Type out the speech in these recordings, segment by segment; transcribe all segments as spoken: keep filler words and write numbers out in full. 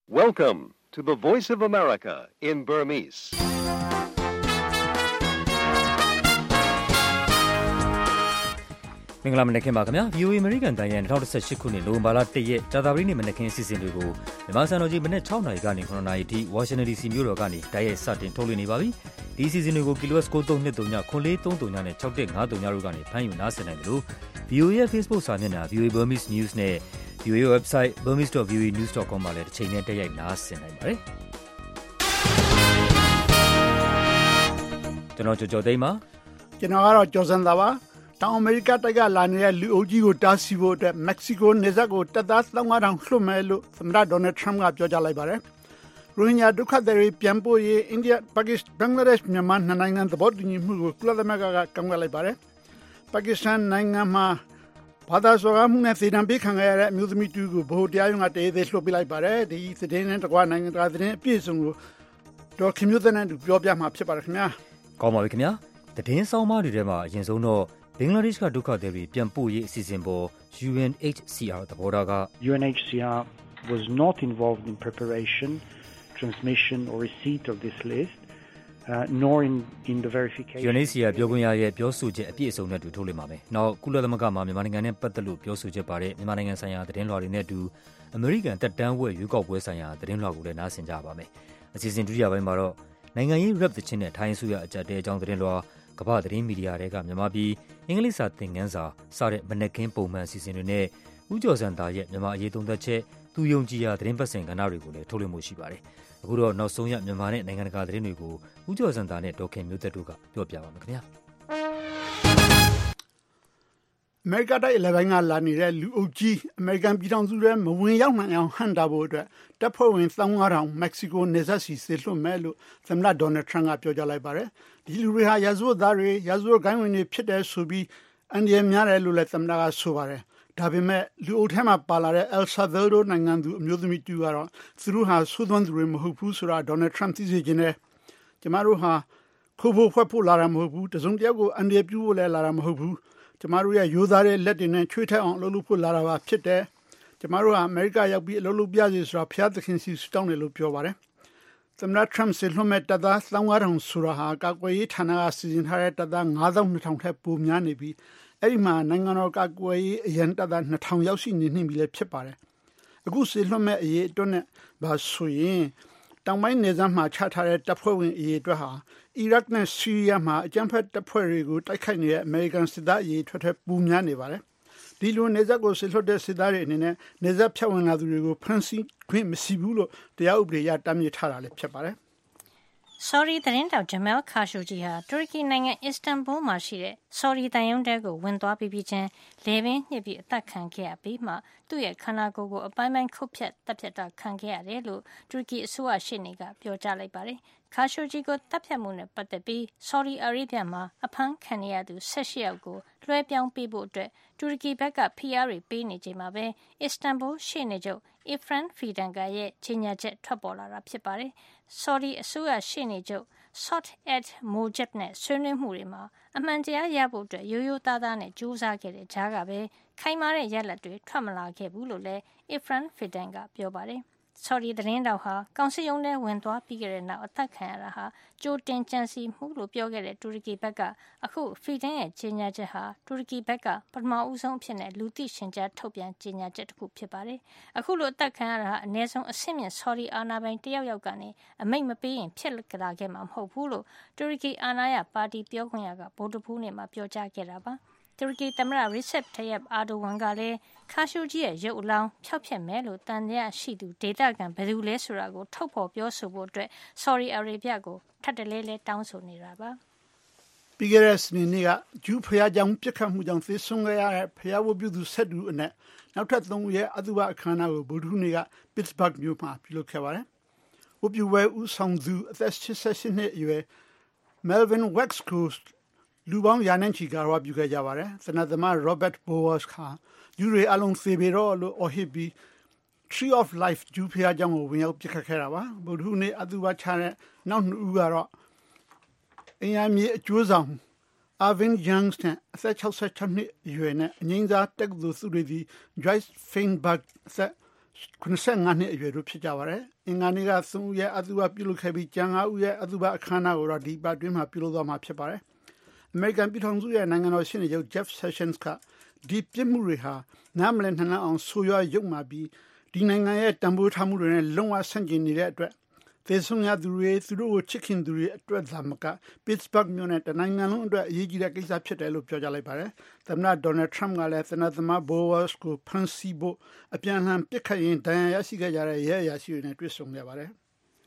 Welcome to the Voice of America in Burmese. ။မင်္ဂလာမနက်ခင်းပါခင်ဗျာ V O A American တန်ရဲ့twenty eighteenခုနှစ်နိုဝင်ဘာလoneရက်ကြာသပတေးနေ့မနက်ခင်းအစီအစဉ်တွေကိုမြန်မာစံတော်ချိန်မနက်sixနာရီကနေnineနာရီထိ Washington D C မြို့တော်ကနေတိုက်ရိုက်စတင်ထုတ်လွှင့်နေပါပြီ။ဒီအစီအစဉ်တွေကို kilohertz nine three two zero ခွန်လေးthree zeroနဲ့six one five zeroတို့ကနေဖမ်းယူနားဆင်နိုင်တယ်လို့ V O A ရဲ့ Facebook စာမျက်နှာ V O A Burmese News နဲ့ V O A website burmese dot v o a news dot com မှာလည်းတစ်ချိန်နဲ့တိုက်ရိုက်နားဆင်နိုင်ပါတယ်။ကျွန်တော်ကြော်ကြော်သိမ်းပါကျွန်တော်ကတော့ကျော်စံသာပါတောင်အမေရိကတိုက်ကလာနေတဲ့လူအုပ်ကြီးကိုတားဆီးဖို့အတွက်မက္ကဆီကိုနေဆက်ကိုတပ်သားone thousand five hundredလွှတ်မယ်လို့သမ္မတဒေါ်နယ်ထရမ့်ကပြောကြားလိုက်ပါတယ်။ရိုဟင်ဂျာဒုက္ခသည်တွေပြန်ပို့ရေးအိန္ဒိယပါကစ္စတန်ဘင်္ဂလားဒေ့ရှ်မြန်မာနှစ်နိုင်ငံသဘောတူညီမှုကိုကုလသမဂ္ဂကကန့်ကွက်လိုက်ပါတယ်။ပါကစ္စတန်နိုင်ငံမှာဘာသာစကားမှုနဲ့သေဒဏ်ပေးခံရတဲ့အမျိုးသမီးတူကိုဗဟိုတရားရုံးကတရေသေးလွှတ်ပေးလိုက်ပါတယ်။ဒီသတင်းနဲ့တကွာနိုင်ငံတကာသတင်းအပြည့်အစုံကိုဒေါ်ခင်မျိုးသန်းနဲ့ပြောပြမှာဖြစ်ပါတယ်ခင်ဗျာ။ကောင်းပါပြီခင်ဗျာ။သတင်းဆောင်မတွေထဲမှာအရင်ဆုံးတော့ဘင်္ဂလားဒေ့ရှ်ကဒုက္ခသည်တွေပြန်ပို့ရေးအစီအစဉ်ပေါ် U N H C R သဘောထားက U N H C R was not involved in preparation, transmission or receipt of this list, uh, nor in in the verification. U N H C R ပြောခွင့်ရရဲ့ပြောဆိုချက်အပြည့်အစုံနဲ့တူထုတ်လွှင့်ပါမယ်။နောက်ကုလသမဂ္ဂမှာမြန်မာနိုင်ငံနဲ့ပတ်သက်လို့ပြောဆိုချက်ပါတဲ့မြန်မာနိုင်ငံဆိုင်ရာသတင်းလွှာတွေနဲ့အတူအမေရိကန်တပ်တန်းဝက်ရွေးကောက်ပွဲဆိုင်ရာသတင်းလွှာကိုလည်းနားဆင်ကြပါမယ်။အစီအစဉ်ဒုတိယပိုင်းမှာတော့နိုင်ငံရေး rap သချင်းနဲ့ထိုင်းအစိုးရအကြတဲ့အကြောင်းသတင်းလွှာကမ္ဘာသတင်းမီဒီယာတွေကမြန်မာပြည်အင်္ဂလိပ်စာသင်ခန်းစာစတဲ့မနက်ခင်းပုံမှန်အစီအစဉ်တွေနဲ့ဦးကျော်စံသားရဲ့မြန်မာအရေးသုံးသပ်ချက်သူယုံကြည်ရာသတင်းပတ်စင်ကဏ္ဍတွေကိုလည်းထုတ်လွှင့်မှုရှိပါတယ်။အခုတော့နောက်ဆုံးရမြန်မာနဲ့နိုင်ငံတကာသတင်းတွေကိုဦးကျော်စံသားနဲ့ဒေါက်ခင်မျိုးသက်တို့ကပြောပြပါမယ်ခင်ဗျာ။အမေရိကတိုက်အလယ်ပိုင်းကလာနေတဲ့လူအုပ်ကြီးအမေရိကန်ပြည်ထောင်စုထဲမဝင်ရောက်နိုင်အောင်ဟန့်တာဖို့အတွက်တပ်ဖွဲ့ဝင်one thousand five hundredမက္ကဆီကိုနေဆက်စီဆေလွှတ်မယ်လို့သမ္မတဒေါ်နယ်ထရမ့်ကပြောကြားလိုက်ပါတယ်။ဒီလူတွေဟာရာဇဝတ်သားတွေရာဇဝတ်ဂိုဏ်းဝင်တွေဖြစ်တယ်ဆိုပြီးအန်ဒီယများတယ်လို့လည်းသမ္မတကဆိုပါတယ်။ဒါပေမဲ့လူအုပ်ထဲမှာပါလာတဲ့ El Salvador နိုင်ငံသူအမျိုးသမီးတူကတော့သူတို့ဟာဆိုးသွမ်းသူတွေမဟုတ်ဘူးဆိုတာဒေါ်နယ်ထရမ့်သိစေချင်တယ်။ကျမတို့ဟာခိုးဖို့ဖွဲ့ဖို့လာတာမဟုတ်ဘူး။တစုံတယောက်ကိုအန်ဒီယပြုဖို့လည်းလာတာမဟုတ်ဘူး။ကျမတို့ရဲ့ရိုးသားတဲ့လက်တွေနဲ့ချွေးထက်အောင်အလုပ်လုပ်ဖို့လာတာပါဖြစ်တယ်။ကျမတို့ဟာအမေရိကရောက်ပြီးအလုပ်လုပ်ပြစီဆိုတာဖျားသခင်စီတောင်းတယ်လို့ပြောပါတယ်။သမ္မတထရမ့်ဆေလွှတ်မဲ့တပ်သားone thousand five hundredဆိုတာဟာကာကွယ်ရေးဌာနကစီစဉ်ထားတဲ့တပ်သားfive thousand two hundredထက်ပိုများနေပြီးအဲ့ဒီမှာနိုင်ငံတော်ကာကွယ်ရေးအရန်တပ်သားtwo thousandရောက်ရှိနေနှင့်ပြီလည်းဖြစ်ပါတယ်။အခုဆေလွှတ်မဲ့အရေးအတွက်နဲ့ဘာဆိုရင်တောင်ပိုင်းနေစမ်းမှာချထားတဲ့တပ်ဖွဲ့ဝင်အရေးအတွက်ဟာအီရတ်နဲ့ဆီးရီးယားမှာအကြမ်းဖက်တပ်ဖွဲ့တွေကိုတိုက်ခိုက်နေတဲ့အမေရိကန်စစ်သားအရေးထွက်ထွက်ပူများနေပါတယ်။ဒီလိုနေဆက်ကိုဆေလွှတ်တဲ့စစ်သားတွေအနေနဲ့နေဆက်ဖြတ်ဝင်လာသူတွေကိုဖမ်းဆီးခွင့်မရှိဘူးလို့တရားဥပဒေအရတားမြစ်ထားတာလည်းဖြစ်ပါတယ်။ Sorry သတင်းတောက် Jamal Khashoggi ဟာတူရကီနိုင်ငံအစ္စတန်ဘူလ်မှာရှိတဲ့ Sorry တန်ရုံးတဲကိုဝင်သွားပြီးပြီးချင်းလေပင်ညှစ်ပြီးအသက်ခံခဲ့ရပြီးမှသူ့ရဲ့ခန္ဓာကိုယ်ကိုအပိုင်းပိုင်းခုတ်ဖြတ်တပ်ဖြတ်တာခံခဲ့ရတယ်လို့တူရကီအစိုးရရှေ့နေကပြောကြားလိုက်ပါတယ်။ Khashoggi ကိုတပ်ဖြတ်မှုနဲ့ပတ်သက်ပြီး Saudi Arabia မှာအဖမ်းခံနေရသူeighteenယောက်ကိုလွှဲပြောင်းပေးဖို့အတွက်တူရကီဘက်ကဖိအားတွေပေးနေချိန်မှာပဲအစ္စတန်ဘူလ်ရှေ့နေချုပ် Efran Fidanca ရဲ့ကြေညာချက်ထွက်ပေါ်လာတာဖြစ်ပါတယ်။ Saudi အစိုးရရှေ့နေချုပ် Saud al-Mujab နဲ့ဆွေးနွေးမှုတွေမှာအမှန်တရားရဖို့အတွက်ရိုးရိုးသားသားနဲ့ကြိုးစားခဲ့တဲ့ကြားကပဲခိုင်မာတဲ့ရလဒ်တွေထွက်မလာခဲ့ဘူးလို့လည်း Efran Fidanca ကပြောပါတယ်။ Saudi သတင်းတောက်ဟာကောင်စစ်ရုံးထဲဝင်သွားပြီးကြတဲ့နောက်အသက်ခံရတာဟာကြိုတင်ကြံစီမှုလို့ပြောခဲ့တဲ့တူရကီဘက်ကအခု Fidan ရဲ့ကြေညာချက်ဟာတူရကီဘက်ကပထမဦးဆုံးအဖြစ်နဲ့လူသိရှင်ကြားထုတ်ပြန်ကြေညာချက်တစ်ခုဖြစ်ပါတယ်။အခုလိုအသက်ခံရတာဟာအနည်းဆုံးအဆင့်မြင့် Saudi အာဏာပိုင်တယောက်ယောက်ကနေအမိန့်မပေးရင်ဖြစ်လာခဲ့မှာမဟုတ်ဘူးလို့တူရကီအာဏာရပါတီပြောခွင့်ရကဗုဒ္ဓဖူးနေ့မှာပြောကြားခဲ့တာပါ။တူရကီသမ္မတ Recep Tayyip Erdogan ကလည်း Khashoggi ရဲ့ရုပ်အလောင်းဖျောက်ဖျက်မယ်လို့တန်တရားရှိသူဒေသခံဘယ်သူလဲဆိုတာကိုထုတ်ဖော်ပြောဆိုဖို့အတွက် Saudi Arabia ကိုထပ်တလဲလဲတောင်းဆိုနေတာပါ။ပြီးခဲ့တဲ့စနေနေ့ကဂျူးဖျားကြောင်ပြစ်ခတ်မှုကြောင့်သေဆုံးခဲ့ရတဲ့ဖျားဝတ်ပြုသူone twoဦးအနက်နောက်ထပ်threeဦးရဲ့အသုဘအခမ်းအနားကိုဗုဒ္ဓဟူးနေ့က Pittsburgh မြို့မှာပြုလုပ်ခဲ့ပါတယ်။ဝတ်ပြုပွဲဦးဆောင်သူအသက်eighty-eightနှစ်အရွယ် Melvin Wax ကိုလူပေါင်းရာနဲ့ချီကာရဝပြုခဲ့ကြပါတယ်။သနသမား Robert Bowers ကယူရီအလုံးသေပေတော့လို့အော်ဟစ်ပြီး Tree of Life ဂျူးဖျားကြောင်ကိုဝင်ရောက်ပြစ်ခတ်ခဲ့တာပါ။ဗုဒ္ဓဟူးနေ့အသုဘချတဲ့နောက်twoဦးကတော့အင်ယာမြေအကျိုးဆောင် Arvin Youngs နဲ့အသက်sixty-sixနှစ်အရွယ်နဲ့အငိမ့်စားတက္ကသိုလ်သုတေသီ Joyce Feinberg အသက်ခုနစ်ဆယ်ငါနှစ်အရွယ်တို့ဖြစ်ကြပါတယ်အင်္ဂါနေ့ကသုံးဦးရဲ့အသုဘပြုလုပ်ခဲ့ပြီးကျန်ငါးဦးရဲ့အသုဘအခမ်းအနားကိုတော့ဒီပတ်တွင်းမှာပြုလုပ်သွားမှာဖြစ်ပါတယ်အမေရိကန်ပြည်ထောင်စုရဲ့နိုင်ငံတော်ရှေ့နေချုပ် Jeff Sessions ကဒီပြစ်မှုတွေဟာနားမလည်နှံ့အောင်ဆိုရွာရုပ်မာပြီးဒီနိုင်ငံရဲ့တန်ဖိုးထားမှုတွေနဲ့လုံးဝဆန့်ကျင်နေတဲ့အတွက်သေဆုံးရသူတွေသူတို့ကိုချစ်ခင်သူတွေအတွက်သာမက Pittsburgh မြို့နဲ့တနိုင်ငံလုံးအတွက်အရေးကြီးတဲ့ကိစ္စဖြစ်တယ်လို့ပြောကြားလိုက်ပါတယ်။သမ္မတ Donald Trump ကလည်းသနသမား Bowers ကိုဖမ်းဆီးဖို့အပြန်အလှန်ပစ်ခတ်ရင်ဒဏ်ရာရရှိခဲ့ကြတဲ့ရဲအရာရှိတွေနဲ့တွေ့ဆုံခဲ့ပါတယ်။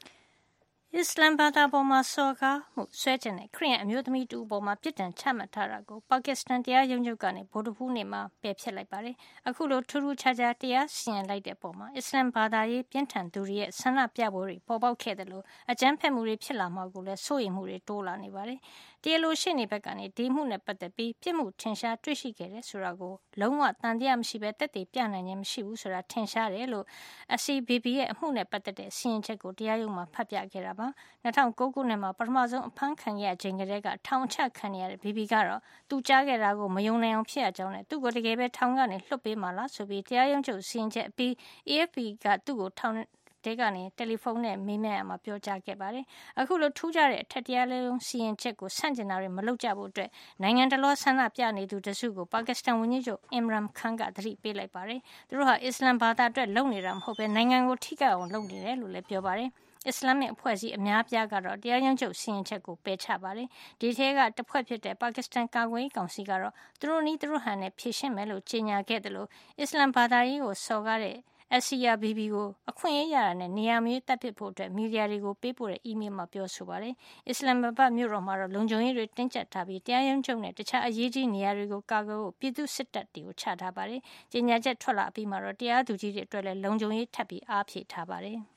Islam ဘာသာပေါ်မှာစော်ကားမှုဆွဲကျင်တဲ့ခရစ်ယာန်အမျိုးသမီးတူပေါ်မှာပြစ်ဒဏ်ချမှတ်ထားတာကိုပါကစ္စတန်တရားရုံးချုပ်ကနေဗုဒ္ဓဟူးနေ့မှာပယ်ဖျက်လိုက်ပါတယ်။အခုလိုထူးထူးခြားခြားတရားစီရင်လိုက်တဲ့ပုံမှာ Islam ဘာသာရေးပြင်းထန်သူတွေရဲ့ဆန္ဒပြပွဲတွေပေါ်ပေါက်ခဲ့တယ်လို့အကြမ်းဖက်မှုတွေဖြစ်လာမှာကိုလည်းစိုးရိမ်မှုတွေတိုးလာနေပါတယ်။တရားလိုရှေ့နေဘက်ကနေဒီမှုနဲ့ပတ်သက်ပြီးပြစ်မှုထင်ရှားတွေ့ရှိခဲ့တယ်ဆိုတာကိုလုံးဝတန်တရားမရှိဘဲတက်တည်ပြနိုင်ခြင်းမရှိဘူးဆိုတာထင်ရှားတယ်လို့ S C B B ရဲ့အမှုနဲ့ပတ်သက်တဲ့စီရင်ချက်ကိုတရားရုံးမှာဖတ်ပြခဲ့တာပါ။၂၀၀၉ခုနှစ်မှာပထမဆုံးအဖမ်းခံရချိန်ကလေးကထောင်ချခံရတဲ့ B B ကတော့သူကြားခဲ့တာကိုမယုံနိုင်အောင်ဖြစ်ရကြောင်းနဲ့သူ့ကိုတကယ်ပဲထောင်ကနေလွှတ်ပေးမှလားဆိုပြီးတရားရုံးချုပ်စီရင်ချက်အပြီး A F P ကသူ့ကိုထောင်တဲကနေတယ်လီဖုန်းနဲ့မေးမြန်းရမှာပြောကြားခဲ့ပါတယ်။အခုလိုထူးခြားတဲ့အထက်တရားလုံးစီရင်ချက်ကိုဆန့်ကျင်တာတွေမလုပ်ကြဖို့အတွက်နိုင်ငံတော်ဆန္ဒပြနေသူတစုကိုပါကစ္စတန်ဝန်ကြီးချုပ် Imran Khan ကသတိပေးလိုက်ပါတယ်။သူတို့ဟာအစ္စလမ်ဘာသာအတွက်လုပ်နေတာမဟုတ်ဘဲနိုင်ငံကိုထိခိုက်အောင်လုပ်နေတယ်လို့လည်းပြောပါတယ်။အစ္စလာမစ်အဖွဲ့အစည်းအများပြားကတော့တရားရုံးချုပ်စီရင်ချက်ကိုပယ်ချပါတယ်။ဒီထဲကတစ်ဖွဲ့ဖြစ်တဲ့ပါကစ္စတန်ကာကွယ်ရေးကောင်စီကတော့သူတို့နည်းသူတို့ဟန်နဲ့ဖြေရှင်းမယ်လို့ကြေညာခဲ့တယ်လို့အစ္စလမ်ဘာသာရေးကိုစော်ကားတဲ့ S C R B B ကိုအခွင့်အရေးရတာနဲ့နေရာမျိုးတပ်ပစ်ဖို့အတွက်မီဒီယာတွေကိုပေးပို့တဲ့အီးမေးလ်မှာပြောဆိုပါတယ်။အစ္စလာမ်ဘာတ်မြို့တော်မှာတော့လုံခြုံရေးတွေတင်းကျပ်ထားပြီးတရားရုံးချုပ်နဲ့တခြားအရေးကြီးနေရာတွေကိုကာကွယ်ဖို့ပြည်သူစစ်တပ်တွေကိုချထားပါတယ်။ကြေညာချက်ထွက်လာပြီးမှတော့တရားသူကြီးတွေအတွက်လည်းလုံခြုံရေးထပ်ပြီးအားဖြည့်ထားပါတယ်။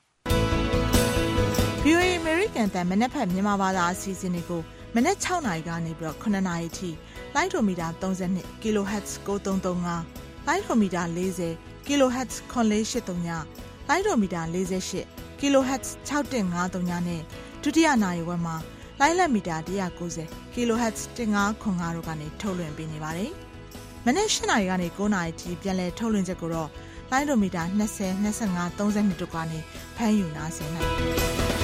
V O A American တန်မနက်ဖက်မြန်မာဘာသာအစီအစဉ်တွေကိုမနက်၆နာရီကနေပြီးတော့9နာရီထိလိုင်းဒိုမီတာ32 kilohertz 9335လိုင်းဒိုမီတာ40 kilohertz ခွန်လေး၈၃ညလိုင်းဒိုမီတာ48 kilohertz ၆၁၅၃ညနဲ့ဒုတိယနာရီဝက်မှာလိုင်းလက်မီတာone ninety kilohertz one five zero fiveတို့ကနေထုတ်လွှင့်ပေးနေပါတယ်။မနက်၈နာရီကနေ9နာရီထိပြန်လည်ထုတ်လွှင့်ချက်ကိုတော့လိုင်းဒိုမီတာtwenty, twenty-five, thirty-twoတို့ကနေဖမ်းယူနားဆင်နိုင်ပါတယ်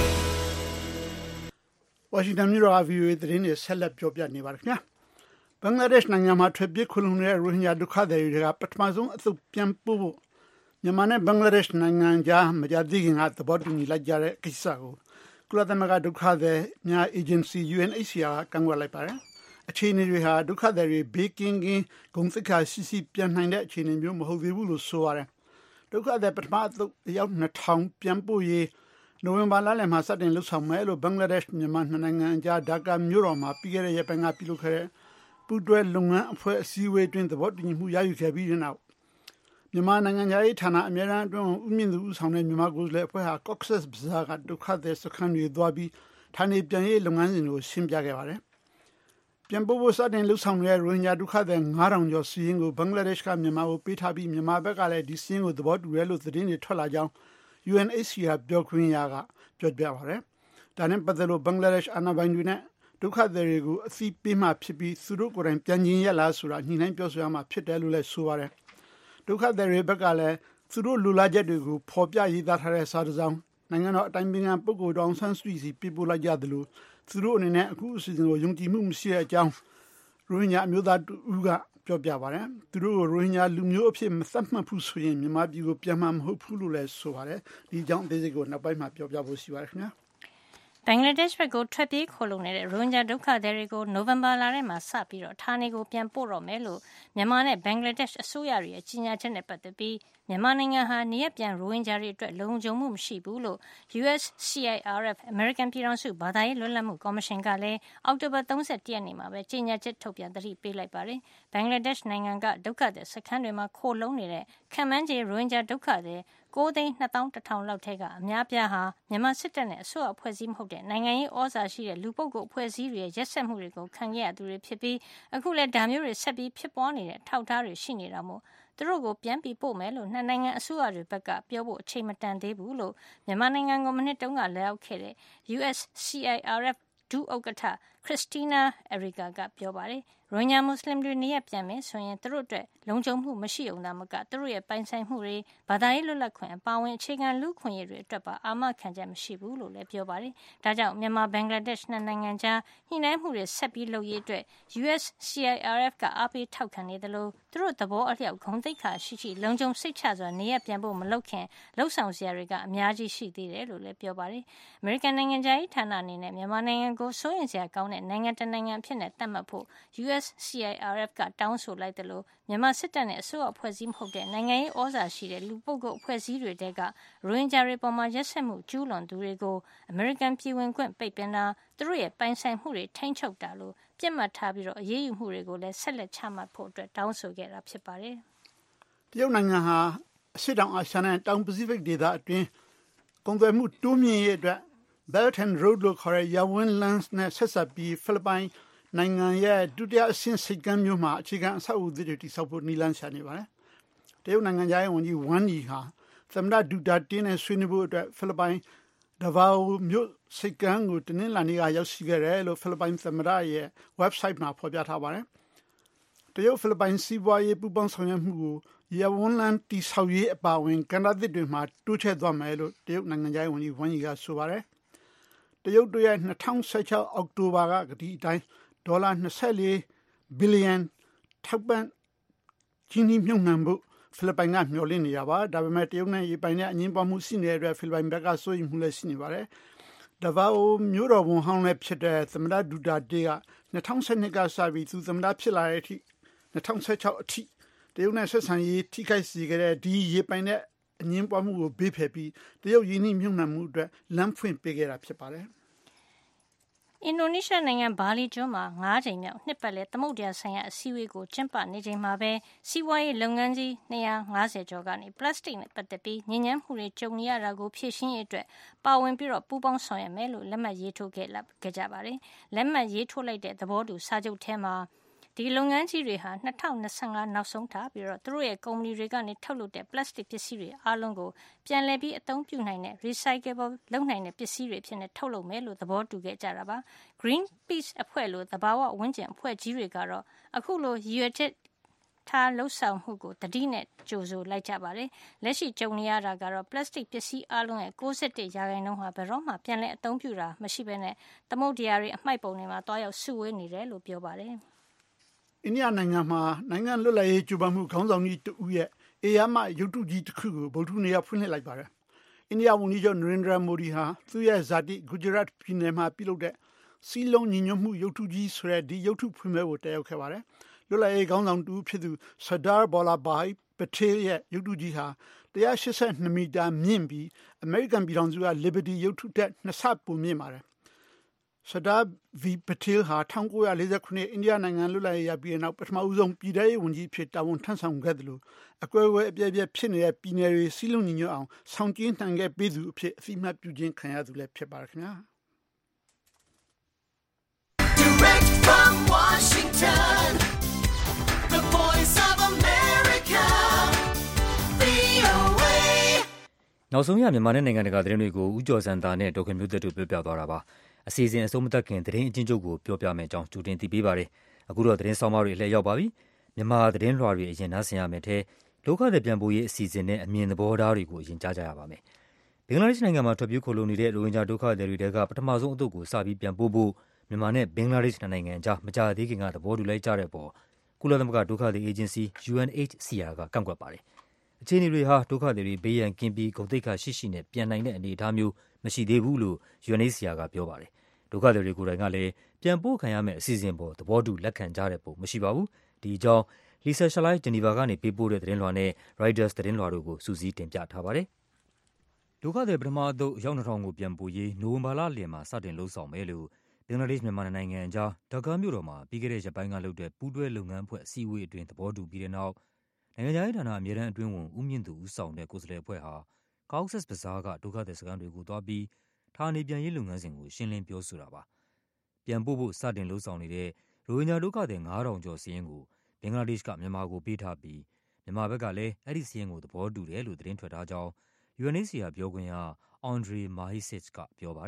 ။ဝါရှင်တန်မြို့တော် V O A သတင်းတွေဆက်လက်ပြောပြနေပါတယ်ခင်ဗျာ။ဘင်္ဂလားဒေ့ရှ်နိုင်ငံမှာထွက်ပြေးခိုလှုံနေတဲ့ရိုဟင်ဂျာဒုက္ခသည်တွေကပထမဆုံးအသုတ်ပြန်ပို့ဖို့မြန်မာနဲ့ဘင်္ဂလားဒေ့ရှ်နိုင်ငံကြားမကြာသေးခင်ကသဘောတူညီလိုက်ကြတဲ့ကိစ္စကိုကုလသမဂ္ဂဒုက္ခသည်များအေဂျင်စီ U N H C R ကကန့်ကွက်လိုက်ပါတယ်။အခြေအနေတွေဟာဒုက္ခသည်တွေဘေးကင်းကင်းဂုဏ်သိက္ခာရှိရှိပြန်နိုင်တဲ့အခြေအနေမျိုးမဟုတ်သေးဘူးလို့ဆိုပါတယ်။ဒုက္ခသည်ပထမအသုတ်အယောက်two thousandပြန်ပို့ရေးနိုဝင်ဘာလလယ်မှာစတင်လှုပ်ဆောင်မယ်လို့ဘင်္ဂလားဒေ့ရှ်မြန်မာနှစ်နိုင်ငံအကြားဒါကာမြို့တော်မှာပြီးခဲ့တဲ့ရက်ပိုင်းကပြုလုပ်ခဲ့တဲ့ပူးတွဲလုပ်ငန်းအဖွဲ့အစည်းအဝေးတွင်သဘောတူညီမှုရယူခဲ့ပြီးတဲ့နောက်မြန်မာနိုင်ငံသားရေးဌာနအမြဲတမ်းအတွင်းဦးမြင့်သူဦးဆောင်တဲ့မြန်မာကိုယ်စားလှယ်အဖွဲ့ဟာ Cox's Bazar ကဒုက္ခသည်စခန်းတွေသွားပြီးဌာနေပြန်ရေးလုပ်ငန်းစဉ်ကိုရှင်းပြခဲ့ပါတယ်။ပြန်ပို့ဖို့စတင်လှုပ်ဆောင်တဲ့ရိုဟင်ဂျာဒုက္ခသည်five thousandကျော်စီရင်ကိုဘင်္ဂလားဒေ့ရှ်ကမြန်မာကိုပေးထားပြီးမြန်မာဘက်ကလည်းဒီစီရင်ကိုသဘောတူရဲလို့သတင်းတွေထွက်လာကြောင်းU N H C R ပြောခွင့်ရကပြောပြပါတယ်။ဒါနဲ့ပတ်သက်လို့ဘင်္ဂလားဒေ့ရှ်အာဏာပိုင်တွေနဲ့ဒုက္ခသည်တွေကိုအသိပေးမှဖြစ်ပြီးသူတို့ကိုယ်တိုင်ပြန်ချင်းရလားဆိုတာညှိနှိုင်းပြောဆိုရမှာဖြစ်တယ်လို့လည်းဆိုပါတယ်။ဒုက္ခသည်တွေဘက်ကလည်းသူတို့လူလာချက်တွေကိုဖော်ပြရေးသားထားတဲ့စာတစ်စောင်နိုင်ငံတော်အတိုင်ပင်ခံပုဂ္ဂိုလ်ဒေါ်အောင်ဆန်းစုကြည်စီပေးပို့လိုက်ကြသလိုသူတို့အနေနဲ့အခုအစီအစဉ်ကိုယုံကြည်မှုမရှိတဲ့အကြောင်းရိုဟင်ဂျာအမျိုးသားတူဦးကပြောပြပါတယ်။သူတို့ကိုရိုဟင်ဂျာလူမျိုးအဖြစ်မသတ်မှတ်ဘူးဆိုရင်မြန်မာပြည်ကိုပြန်မှမဟုတ်ဘူးလို့လည်းဆိုပါတယ်။ဒီအကြောင်းအသေးစိတ်ကိုနောက်ပိုင်းမှာပြောပြဖို့ရှိပါတယ်ခင်ဗျာ။ဘင်္ဂလားဒေ့ရှ်ဘက်ကိုထွက်ပြေးခိုလှုံနေတဲ့ရိုဟင်ဂျာဒုက္ခသည်တွေကိုနိုဝင်ဘာလထဲမှာစပြီးတော့ဌာနေကိုပြန်ပို့တော့မယ်လို့မြန်မာနဲ့ဘင်္ဂလားဒေ့ရှ်အစိုးရရဲ့ကြီးညာချက်နဲ့ပတ်သက်ပြီးမြန်မာနိုင်ငံဟာနေရပြန်ရိုဟင်ဂျာတွေအတွက်လုံခြုံမှုမရှိဘူးလို့ U S C I R F American ပြည်ထောင်စုဘာသာရေးလွတ်လပ်မှုကော်မရှင်ကလည်းအောက်တိုဘာthirty-oneရက်နေ့မှာပဲကြီးညာချက်ထုတ်ပြန်သတိပေးလိုက်ပါတယ်။ဘင်္ဂလားဒေ့ရှ်နိုင်ငံကဒုက္ခသည်စခန်းတွေမှာခိုလှုံနေတဲ့ခံမှန်းခြေရိုဟင်ဂျာဒုက္ခသည်nineသိန်းtwo thousand one thousandလောက်ထဲကအများပြားဟာမြန်မာစစ်တပ်နဲ့အစိုးရအဖွဲ့အစည်းမဟုတ်တဲ့နိုင်ငံရေးဩဇာရှိတဲ့လူပုဂ္ဂိုလ်အဖွဲ့အစည်းတွေရဲ့ရက်စက်မှုတွေကိုခံခဲ့ရသူတွေဖြစ်ပြီးအခုလည်းဒါမျိုးတွေဆက်ပြီးဖြစ်ပွားနေတဲ့ထောက်ထားတွေရှိနေတာမို့သူတို့ကိုပြန်ပြီးပို့မယ်လို့နှစ်နိုင်ငံအစိုးရတွေဘက်ကပြောဖို့အချိန်မတန်သေးဘူးလို့မြန်မာနိုင်ငံကမနှစ်တုန်းကလက်အောက်ခဲ့တဲ့ U S C I R F ဒုဥက္ကဋ္ဌခရစ်စတီးနားအရီကာကပြောပါတယ်။ရိုဟင်ဂျာမွတ်စလင်တွေနေရပြန်မယ်ဆိုရင်သူတို့အတွက်လုံခြုံမှုမရှိုံသာမကသူတို့ရဲ့ပိုင်ဆိုင်မှုတွေဘာသာရေးလွတ်လပ်ခွင့်အပါအဝင်အခြေခံလူ့ခွင့်ရေးတွေအတွက်ပါအာမခံချက်မရှိဘူးလို့လည်းပြောပါတယ်။ဒါကြောင့်မြန်မာဘင်္ဂလားဒေ့ရှ်နှစ်နိုင်ငံကြားညှိနှိုင်းမှုတွေဆက်ပြီးလုပ်ရေးအတွက် U S C I R F ကအားပေးထောက်ခံနေတယ်လို့သူတို့သဘောအလျောက်ဂုဏ်သိက္ခာရှိရှိလုံခြုံစိတ်ချစွာနေရပြန်ဖို့မလုပ်ခင်လှုပ်ဆောင်စရာတွေကအများကြီးရှိသေးတယ်လို့လည်းပြောပါတယ်။ အမေရိကန်နိုင်ငံသားရေးဌာနအနေနဲ့မြန်မာနိုင်ငံကိုစိုးရိမ်စရာကောင်းတဲ့နိုင်ငံတနိုင်ငံအဖြစ်နဲ့သတ်မှတ်ဖို့ U S C I R F ကတောင်းဆိုလိုက်တယ်လို့မြန်မာစစ်တပ်နဲ့အစိုးရအဖွဲ့အစည်းမဟုတ်တဲ့နိုင်ငံရေးဩဇာရှိတဲ့လူပုဂ္ဂိုလ်အဖွဲ့အစည်းတွေတဲကရိုဟင်ဂျာတွေပေါ်မှာရက်စက်မှုကျူးလွန်သူတွေကိုအမေရိကန်ပြည်ဝင်ခွင့်ပိတ်ပင်တာသူတို့ရဲ့ပိုင်ဆိုင်မှုတွေထိန်းချုပ်တာလို့ပြစ်မှတ်ထားပြီးတော့အရေးယူမှုတွေကိုလည်းဆက်လက်ချမှတ်ဖို့အတွက်တောင်းဆိုခဲ့တာဖြစ်ပါတယ်။တရုတ်နိုင်ငံဟာအရှေ့တောင်အာရှနဲ့တောင်ပစိဖိတ်ဒေသအတွင်းကုန်သွယ်မှုတိုးမြင့်ရေးအတွက် Belt and Road လို့ခေါ်တဲ့ရပ်ဝန်းလမ်းနဲ့ဆက်ဆက်ပြီးဖိလစ်ပိုင်နိုင်ငံရဲ့ဒုတိယအဆင့်စိတ်ကမ်းမျိုးမှာအခြေခံအဆောက်အဦတွေတည်ဆောက်ဖို့နည်းလမ်းရှာနေပါတယ်။တရုတ်နိုင်ငံသားရေးဝန်ကြီးဝမ်ယီဟာသမ္မတဒူတာတေးနဲ့ဆွေးနွေးဖို့အတွက်ဖိလစ်ပိုင်ဒဗာအိုမြို့စိတ်ကမ်းကိုတနင်္လာနေ့ကရောက်ရှိခဲ့တယ်လို့ဖိလစ်ပိုင်သမ္မတရဲ့ website မှာဖော်ပြထားပါတယ်။တရုတ်ဖိလစ်ပိုင်စီးပွားရေးပူးပေါင်းဆောင်ရွက်မှုကိုရပ်ဝန်းလမ်းတည်ဆောက်ရေးအပါအဝင်ကဏ္ဍသစ်တွေမှာတိုးချဲ့သွားမယ်လို့တရုတ်နိုင်ငံသားရေးဝန်ကြီးဝမ်ယီကဆိုပါတယ်။တရုတ်တို့ရဲ့၂၀၁၆အောက်တိုဘာကကတိအတိုင်းဒေါ်လာ၂၄ဘီလီယံထောက်ပံ့ကြီးနှီးမြှုပ်နှံဖို့ဖိလစ်ပိုင်ကမျှော်လင့်နေတာပါဒါပေမဲ့တရုတ်နဲ့ရေပိုင်တဲ့အငင်းပွားမှုရှိနေတဲ့အတွက်ဖိလစ်ပိုင်ဘက်ကစိုးရိမ်မှုလည်းရှိနေပါတယ်ဒဗာအိုမြို့တော်ဝန်ဟောင်းလည်းဖြစ်တဲ့သမ္မတဒူတာတေးက၂၀၁၂ကစပြီးသူသမ္မတဖြစ်လာတဲ့အထိ၂၀၁၆အထိတရုတ်နဲ့ဆက်ဆံရေးထိခိုက်စေခဲ့တဲ့ဒီရေပိုင်တဲ့အငင်းပွားမှုကိုဘေးဖယ်ပြီးတရုတ်ရင်းနှီးမြှုပ်နှံမှုအတွက်လမ်းဖွင့်ပေးခဲ့တာဖြစ်ပါတယ်အင်ဒိုနီးရှားနိုင်ငံဘာလီကျွန်းမှာငါးကြိမ်မြောက်နှစ်ပတ်လည်သမုဒ္ဒရာဆိုင်ရာအစည်းအဝေးကိုကျင်းပနေချိန်မှာပဲစီးပွားရေးလုပ်ငန်းကြီး၂၅၀ကျော်ကနေပလတ်စတစ်နဲ့ပတ်သက်ပြီးညဉ့်ညမ်းမှုတွေကြုံနေရတာကိုဖြေရှင်းရေးအတွက်ပါဝင်ပြီးတော့ပူးပေါင်းဆောင်ရွက်မယ်လို့လက်မှတ်ရေးထိုးခဲ့ခဲ့ကြပါတယ်။လက်မှတ်ရေးထိုးလိုက်တဲ့သဘောတူစာချုပ်ထဲမှာဒီလုပ်ငန်းကြီးတွေဟာ၂၀၂၅နောက်ဆုံးထားပြီးတော့သူတို့ရဲ့ကုမ္ပဏီတွေကနေထုတ်လုပ်တဲ့ပလတ်စတစ်ပစ္စည်းတွေအားလုံးကိုပြန်လည်ပြီးအသုံးပြုနိုင်တဲ့ recyclable လုပ်နိုင်တဲ့ပစ္စည်းတွေဖြစ်နေထုတ်လုပ်မယ်လို့သဘောတူခဲ့ကြတာပါ။ Greenpeace အဖွဲ့လိုသဘာဝဝန်းကျင်အဖွဲ့ကြီးတွေကတော့အခုလိုရည်ရွယ်ချက်ထားလှုပ်ဆောင်မှုကိုတတိနဲ့ကြိုဆိုလိုက်ကြပါတယ်။လက်ရှိကြုံနေရတာကတော့ပလတ်စတစ်ပစ္စည်းအားလုံးရဲ့၉၁ရာခိုင်နှုန်းဟာဘယ်တော့မှပြန်လည်အသုံးပြုတာမရှိဘဲနဲ့သမုဒ္ဒရာတွေအမှိုက်ပုံတွေမှာတွားရောက်စုဝေးနေတယ်လို့ပြောပါတယ်။အိန္ဒိယနိုင်ငံမှာနိုင်ငံလွတ်လပ်ရေးကြိုးပမ်းမှုခေါင်းဆောင်ကြီးတဦးရဲ့အေယာမရုပ်တုကြီးတစ်ခုကိုဗုဒ္ဓနေရာဖွင့်လှစ်လိုက်ပါတယ်။အိန္ဒိယဝန်ကြီးချုပ်နရိန္ဒရာမိုဒီဟာသူ့ရဲ့ဇာတိဂူဂျရတ်ပြည်နယ်မှာပြုလုပ်တဲ့စီလုံးညီညွတ်မှုရုပ်တုကြီးဆိုတဲ့ဒီရုပ်တုဖွင့်ပွဲကိုတက်ရောက်ခဲ့ပါတယ်။လွတ်လပ်ရေးခေါင်းဆောင်တူဖြစ်သူဆဒါဘောလာဘိုင်ပတေးရဲ့ရုပ်တုကြီးဟာ၁၈၂မီတာမြင့်ပြီးအမေရိကန်ပြည်ထောင်စုက Liberty ရုပ်တုတက်နှစ်ဆပိုမြင့်ပါတယ်ဆဒါဗီပတေးဟာ၁၉၄၇ခုနှစ်အိန္ဒိယနိုင်ငံလွတ်လပ်ရေးရပြီးနောက်ပထမဦးဆုံးပြည်ထောင်ရေးဝန်ကြီးဖြစ်တာဝန်ထမ်းဆောင်ခဲ့တယ်လို့အကွဲအကွဲအပြဲပြဲဖြစ်နေတဲ့ပြည်နယ်တွေစီးလုံးညီညွတ်အောင်ဆောင်ကျဉ်နိုင်ခဲ့ပေးသူအဖြစ်အသိအမှတ်ပြုခြင်းခံရသူလည်းဖြစ်ပါတယ်ခင်ဗျာ Direct from Washington The Voice of America V O A နောက်ဆုံးရမြန်မာနဲ့နိုင်ငံတကာသတင်းတွေကိုဦးကျော်စံသားနဲ့ဒေါက်တာမျိုးသက်တို့ပြောပြသွားတာပါအစီအစဉ်အဆုံးမသတ်ခင်သတင်းအချင်းချုပ်ကိုပြောပြမယ်အကြောင်းကြိုတင်သိပေးပါရစေ။အခုတော့သတင်းဆောင်မတွေလှည့်ရောက်ပါပြီ။မြန်မာသတင်းလွှာတွေအရင်နားဆင်ရမယ်ထဲဒုက္ခသည်ပြန်ပို့ရေးအစီအစဉ်နဲ့အမြင်သဘောထားတွေကိုအရင်ကြားကြရပါမယ်။ဘင်္ဂလားဒေ့ရှ်နိုင်ငံမှာထွက်ပြေးခိုလှုံနေတဲ့ရိုဟင်ဂျာဒုက္ခသည်တွေတဲကပထမဆုံးအသုတ်ကိုစပြီးပြန်ပို့ဖို့မြန်မာနဲ့ဘင်္ဂလားဒေ့ရှ်နိုင်ငံကြားမကြာသေးခင်ကသဘောတူလိုက်ကြတဲ့အပေါ်ကုလသမဂ္ဂဒုက္ခသည်အေဂျင်စီ U N H C R ကကန့်ကွက်ပါတယ်။အခြေအနေတွေဟာဒုက္ခသည်တွေဘေးရန်ကင်းပြီးဂုဏ်သိက္ခာရှိရှိနဲ့ပြန်နိုင်တဲ့အနေအထားမျိုးမရှိသေးဘူးလို့ U N H C R ကပြောပါတယ်။ဒုက္ခသည်တွေကိုယ်တိုင်ကလည်းပြန်ပို့ခံရမယ့်အစီအစဉ်ပေါ်သဘောတူလက်ခံကြတဲ့ပုံမရှိပါဘူး။ဒီအကြောင်း Lisa Shalai ဂျနီဗာကနေပေးပို့တဲ့သတင်းလွှာနဲ့ Reuters သတင်းလွှာတို့ကိုစုစည်းတင်ပြထားပါတယ်။ဒုက္ခသည်ပထမအသုတ်အယောက်နှစ်ထောင်ကိုပြန်ပို့ရေးနိုဝင်ဘာလလယ်မှာစတင်လှုပ်ဆောင်မယ်လို့ဘင်္ဂလားဒေ့ရှ်မြန်မာနိုင်ငံအကြားဒါကာမြို့တော်မှာပြီးခဲ့တဲ့ရက်ပိုင်းကလုပ်တဲ့ပူးတွဲလုပ်ငန်းအဖွဲ့အစည်းအဝေးအတွင်းသဘောတူပြီးတဲ့နောက်နိုင်ငံခြားရေးဌာနအမြဲတမ်းအတွင်းဝန်ဦးမြင့်သူဦးဆောင်တဲ့ကိုယ်စားလှယ်အဖွဲ့ဟာ Cox's Bazar ကဒုက္ခသည်စခန်းတွေကိုသွားပြီးဌာနေပြန်ရေးလုပ်ငန်းစဉ်ကိုရှင်းလင်းပြောဆိုတာပါ။ပြန်ပို့ဖို့စတင်လှုပ်ဆောင်နေတဲ့ရိုဟင်ဂျာဒုက္ခသည်ငါးထောင်ကျော်စာရင်းကိုဘင်္ဂလားဒေ့ရှ်ကမြန်မာကိုပေးထားပြီးမြန်မာဘက်ကလည်းအဲ့ဒီစာရင်းကိုသဘောတူတယ်လို့သတင်းထွက်ထားကြောင်း U N H C R ပြောခွင့်ရ Andre Mahecic ကပြောပါတယ်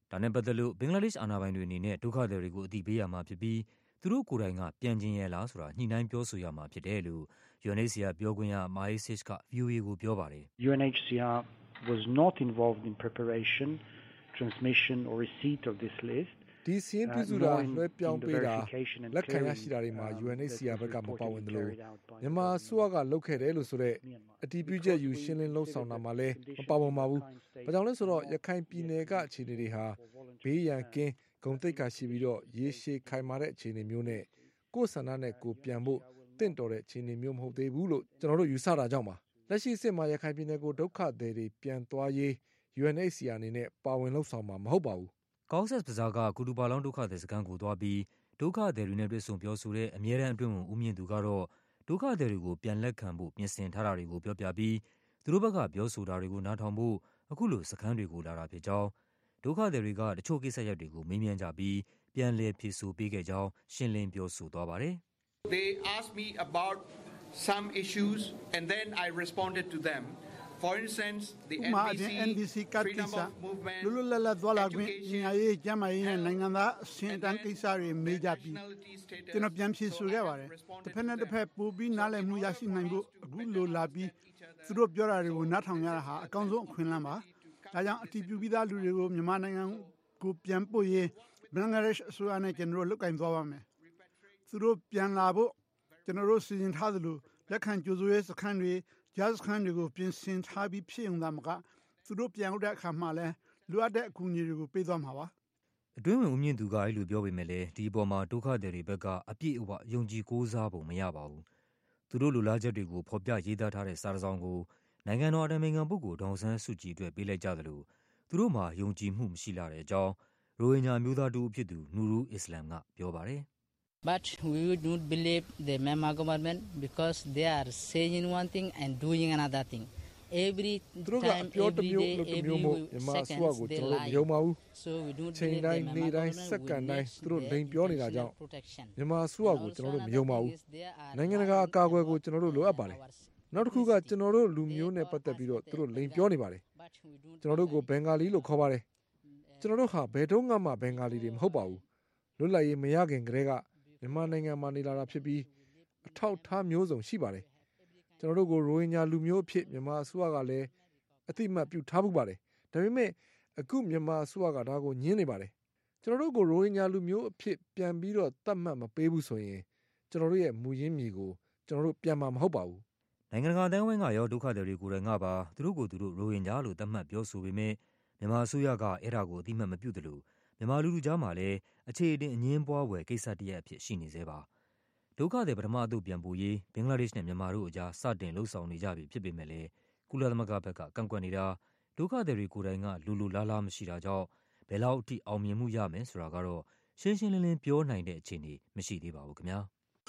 ဒါနဲ့ပတ်သက်လို့ဘင်္ဂလားဒေ့ရှ်အာဏာပိုင်တွေအနေနဲ့ဒုက္ခသည်တွေကိုအသိပေးရမှာဖြစ်ပြီးသူတို့ကိုယ်တိုင်ကပြန်ကျင်ရလားဆိုတာညှိနှိုင်းပြောဆိုရမှာဖြစ်တယ်လို့ U N H C R ပြောခွင့်ရ Mahir Sage က V O A ကိုပြောပါတယ်။ U N H C R was not involved in preparation, transmission or receipt of this list. ဒီစီရင်ပြုစုတာလွှဲပြောင်းပေးတာလက်ခံရရှိတာတွေမှာ U N H C R ဘက်ကမပါဝင်သလိုမြန်မာအစိုးရကလုပ်ခဲ့တယ်လို့ဆိုတဲ့အတည်ပြုချက်ယူရှင်းလင်းလှုပ်ဆောင်တာမှာလည်းမပါဝင်ပါဘူး။ဘာကြောင့်လဲဆိုတော့ရခိုင်ပြည်နယ်ကအခြေအနေတွေဟာဘေးရန်ကင်းဂုဏ်သိက္ခာရှိပြီးတော့ရေရှည်ခိုင်မာတဲ့အခြေအနေမျိုးနဲ့ကိုယ်ဆန္ဒနဲ့ကိုပြန်ဖို့တင့်တော်တဲ့အခြေအနေမျိုးမဟုတ်သေးဘူးလို့ကျွန်တော်တို့ယူဆတာကြောင့်ပါ။လက်ရှိစစ်မှာရခိုင်ပြည်နယ်ကိုဒုက္ခသည်တွေပြန်သွားရေး U N H C R အနေနဲ့ပါဝင်လှုပ်ဆောင်မှာမဟုတ်ပါဘူး။ကောက်ဆက်ဘဇာကကူတူပါလောင်းဒုက္ခသည်စခန်းကိုသွားပြီးဒုက္ခသည်တွေနဲ့တွေ့ဆုံပြောဆိုတဲ့အမြဲတမ်းအတွင်းဝန်ဦးမြင့်သူကတော့ဒုက္ခသည်တွေကိုပြန်လက်ခံဖို့ပြင်ဆင်ထားတာတွေကိုပြောပြပြီးသူတို့ဘက်ကပြောဆိုတာတွေကိုနားထောင်ဖို့အခုလိုစခန်းတွေကိုလာတာဖြစ်ကြောင်းဒုက္ခသည်တွေကတချို့ကိစ္စရပ်တွေကိုမေးမြန်းကြပြီးပြန်လည်ဖြေဆိုပေးခဲ့ကြောင်းရှင်းလင်းပြောဆိုသွားပါတယ်။ They asked me about some issues and then I responded to them.For instance, the N D C ကတ်ကိစ္စလူလူလလသွားလာခွင့်ညီအရေးကျမ်းမာရေးနဲ့နိုင်ငံသားအဆင့်အတန်းကိစ္စတွေမေးကြပြီးကျွန်တော်ပြန်ဖြေဆိုခဲ့ပါတယ်။တစ်ဖက်နဲ့တစ်ဖက်ပို့ပြီးနားလည်မှုရရှိနိုင်ဖို့အခုလိုလာပြီးသူတို့ပြောတာတွေကိုနားထောင်ရတာဟာအကောင်းဆုံးအခွင့်အလမ်းပါ။ဒါကြောင့်အတီးပြူပြီးသားလူတွေကိုမြန်မာနိုင်ငံကိုပြန်ပို့ရေးဘင်္ဂလားဒေ့ရှ်အစိုးရနဲ့ကျွန်တော်တို့လုပ်ကင်သွားပါမယ်။သူတို့ပြန်လာဖို့ကျွန်တော်တို့စီစဉ်ထားသလိုလက်ခံကြိုဆိုရေးစခန်းတွေဂျာစခန်းတွေကိုပြင်ဆင်ထားပြီးဖြစ်အောင်သာမကသူတို့ပြန်ရောက်တဲ့အခါမှာလည်းလိုအပ်တဲ့အကူအညီတွေကိုပေးသွားမှာပါအတွင်းဝင်ဦးမြင့်သူကအဲ့လိုပြောပေမဲ့လည်းဒီအပေါ်မှာဒုက္ခသည်တွေဘက်ကအပြည့်အဝယုံကြည်ကိုးစားပုံမရပါဘူးသူတို့လူလားချက်တွေကိုဖော်ပြရေးသားထားတဲ့စာတစ်စောင်ကိုနိုင်ငံတော်အတိုင်ပင်ခံပုဂ္ဂိုလ်ဒေါက်ဆန်းစုကြည်အတွက်ပေးလိုက်ကြသလိုသူတို့မှာယုံကြည်မှုမရှိလာတဲ့အကြောင်းရိုဟင်ဂျာမျိုးသားတူဖြစ်သူနူရူအစ္စလမ်ကပြောပါတယ် But we would not believe the Myanmar government because they are saying one thing and doing another thing. Every time, every day, every second, they lie. So we don't believe the Myanmar government will give international protection. မြန်မာအစိုးရကိုကျွန်တော်တို့မယုံပါဘူး။နိုင်ငံတကာအကာအကွယ်ကိုကျွန်တော်တို့လိုအပ်ပါတယ်။နောက်တစ်ခုကကျွန်တော်တို့လူမျိုးနဲ့ပတ်သက်ပြီးတော့သူတို့လိမ်ပြောနေပါတယ်။ကျွန်တော်တို့ကိုဘင်္ဂါလီလို့ခေါ်ပါတယ်။ကျွန်တော်တို့ဟာဘယ်တော့မှဘင်္ဂါလီတွေမဟုတ်ပါဘူး။လွတ်လပ်ရေးမရခင်ကတည်းကမြန်မာနိုင်ငံမှာနေလာတာဖြစ်ပြီးအထောက်ထားမျိုးစုံရှိပါတယ်ကျွန်တော်တို့ကိုရိုဟင်ဂျာလူမျိုးအဖြစ်မြန်မာအစိုးရကလည်းအသိအမှတ်ပြုထားမှုပါတယ်ဒါပေမဲ့အခုမြန်မာအစိုးရကဒါကိုညှင်းနေပါတယ်ကျွန်တော်တို့ကိုရိုဟင်ဂျာလူမျိုးအဖြစ်ပြန်ပြီးတော့သတ်မှတ်မပေးဘူးဆိုရင်ကျွန်တော်တို့ရဲ့မူရင်းမြေကိုကျွန်တော်တို့ပြန်မှာမဟုတ်ပါဘူးနိုင်ငံတကာအသင်းဝင်ကရောဒုက္ခသည်တွေကိုယ်တိုင်ကပါသူတို့ကိုသူတို့ရိုဟင်ဂျာလို့သတ်မှတ်ပြောဆိုပေမဲ့မြန်မာအစိုးရကအဲ့ဒါကိုအသိအမှတ်မပြုသလိုမြန်မာလူလူကြားမှာလည်းအခြေအတင်အငင်းပွားဝယ်ကိစ္စတရက်အဖြစ်ရှိနေသေးပါဒုက္ခသည်ပထမအသုတ်ပြန်ပို့ရေးဘင်္ဂလားဒေ့ရှ်နဲ့မြန်မာတို့အကြားစတင်လှုပ်ဆောင်နေကြပြီဖြစ်ပေမဲ့လည်းကုလသမဂ္ဂဘက်ကကန့်ကွက်နေတာဒုက္ခသည်တွေကိုယ်တိုင်ကလူလူလားလားမရှိတာကြောင့်ဘယ်လောက်အထိအောင်မြင်မှုရမယ်ဆိုတာကတော့ရှင်းရှင်းလင်းလင်းပြောနိုင်တဲ့အခြေအနေမရှိသေးပါဘူးခင်ဗျာ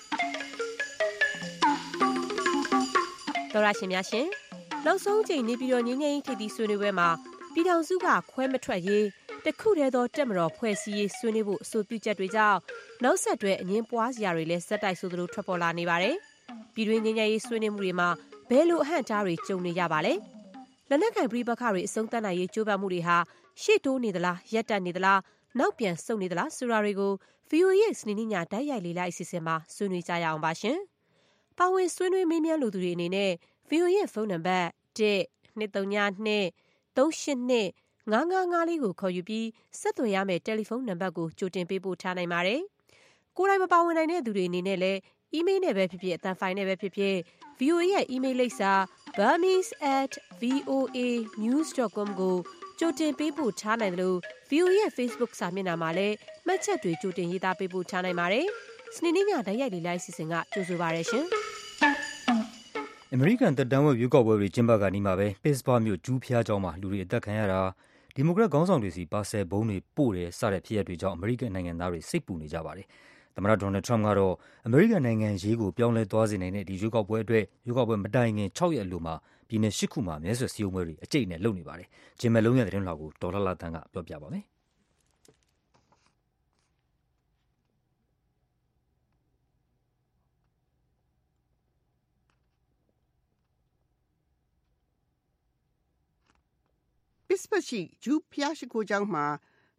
တော်ရရှင်များရှင်နောက်ဆုံးချိန်နေပြီးတော့ငင်းငင်းထိပ်သီးဆွေးနွေးပွဲမှာပြည်ထောင်စုကခွဲမထွက်ရေးတခုတည်းသောတက်မတော်ဖွဲ့စည်းရေးဆွေးနွေးဖို့အဆိုပြုချက်တွေကြောင့်နောက်ဆက်တွဲအငင်းပွားစရာတွေလည်းဇက်တိုက်ဆိုသလိုထွက်ပေါ်လာနေပါတယ်။ပြည်တွင်းငြိမ်းချမ်းရေးဆွေးနွေးမှုတွေမှာဘယ်လိုအဟန့်အတားတွေကြုံနေရပါလဲ။လက်နက်ကိုင်ပြည်ပခါတွေအဆုံးသတ်နိုင်ရေးကြိုးပမ်းမှုတွေဟာရှေ့တိုးနေသလားရပ်တန့်နေသလားနောက်ပြန်ဆုတ်နေသလားဆိုတာတွေကို ဗွီအိုအေ စနေနေ့ညတိုက်ရိုက်လေးလိုက်အစီအစဉ်မှာဆွေးနွေးကြရအောင်ပါရှင်။ပါဝင်ဆွေးနွေးမေးမြန်းလူသူတွေအနေနဲ့ ဗွီအိုအေ ဖုန်းနံပါတ် ၁ ၂ ၃ ၂ ၃ ၈ ၂ ငါးငါးငါးလေးကိုခေါ်ယူပြီးဆက်သွယ်ရမယ့်တယ်လီဖုန်းနံပါတ်ကိုကြိုတင်ပေးပို့ထားနိုင်ပါတယ်။ကိုယ်တိုင်မပါဝင်နိုင်တဲ့သူတွေအနေနဲ့လည်းအီးမေးလ်နဲ့ပဲဖြစ်ဖြစ်အသံဖိုင်နဲ့ပဲဖြစ်ဖြစ် ဗွီအိုအေ ရဲ့အီးမေးလ်လိပ်စာ burmese at voa news dot com ကိုကြိုတင်ပေးပို့ထားနိုင်တယ်လို့ ဗွီအိုအေ ရဲ့ Facebook စာမျက်နှာမှာလည်းမှတ်ချက်တွေကြိုတင်ရေးသားပေးပို့ထားနိုင်ပါတယ်။စနေနေ့ညတိုက်ရိုက်လေးလိုက်စီစဉ်ကကြိုဆိုပါရရှင်။အမေရိကန်တပ်တန်းဝက်ရွေးကောက်ပွဲတွေကျင်းပကနီးမှာပဲပစ်စဘာမြို့ဂျူးဖျားကျောင်းမှာလူတွေအသက်ခံရတာဒီမိုကရက်ခေါင်းဆောင်တွေစီပါဆယ်ဘုံတွေပို့တယ်စတဲ့ဖြစ်ရပ်တွေကြောင့်အမေရိကန်နိုင်ငံသားတွေစိတ်ပူနေကြပါတယ်။သမ္မတဒေါ်နယ်ထရမ့်ကတော့အမေရိကန်နိုင်ငံရေးကိုပြောင်းလဲသွားစေနိုင်တဲ့ဒီရွေးကောက်ပွဲအတွက်ရွေးကောက်ပွဲမတိုင်ခင်၆ရက်အလိုမှာပြည်နယ်၈ခုမှာမဲဆွယ်စည်းရုံးပွဲတွေအကျိတ်နဲ့လုပ်နေပါတယ်။ဂျင်မဲလုံးရဲ့သတင်းလွှာကိုဒေါ်လာလာတန်းကပြောပြပါမယ်။ပစ်စပတ်ရှိဂျူးဖျားရှိခိုးကျောင်းမှာ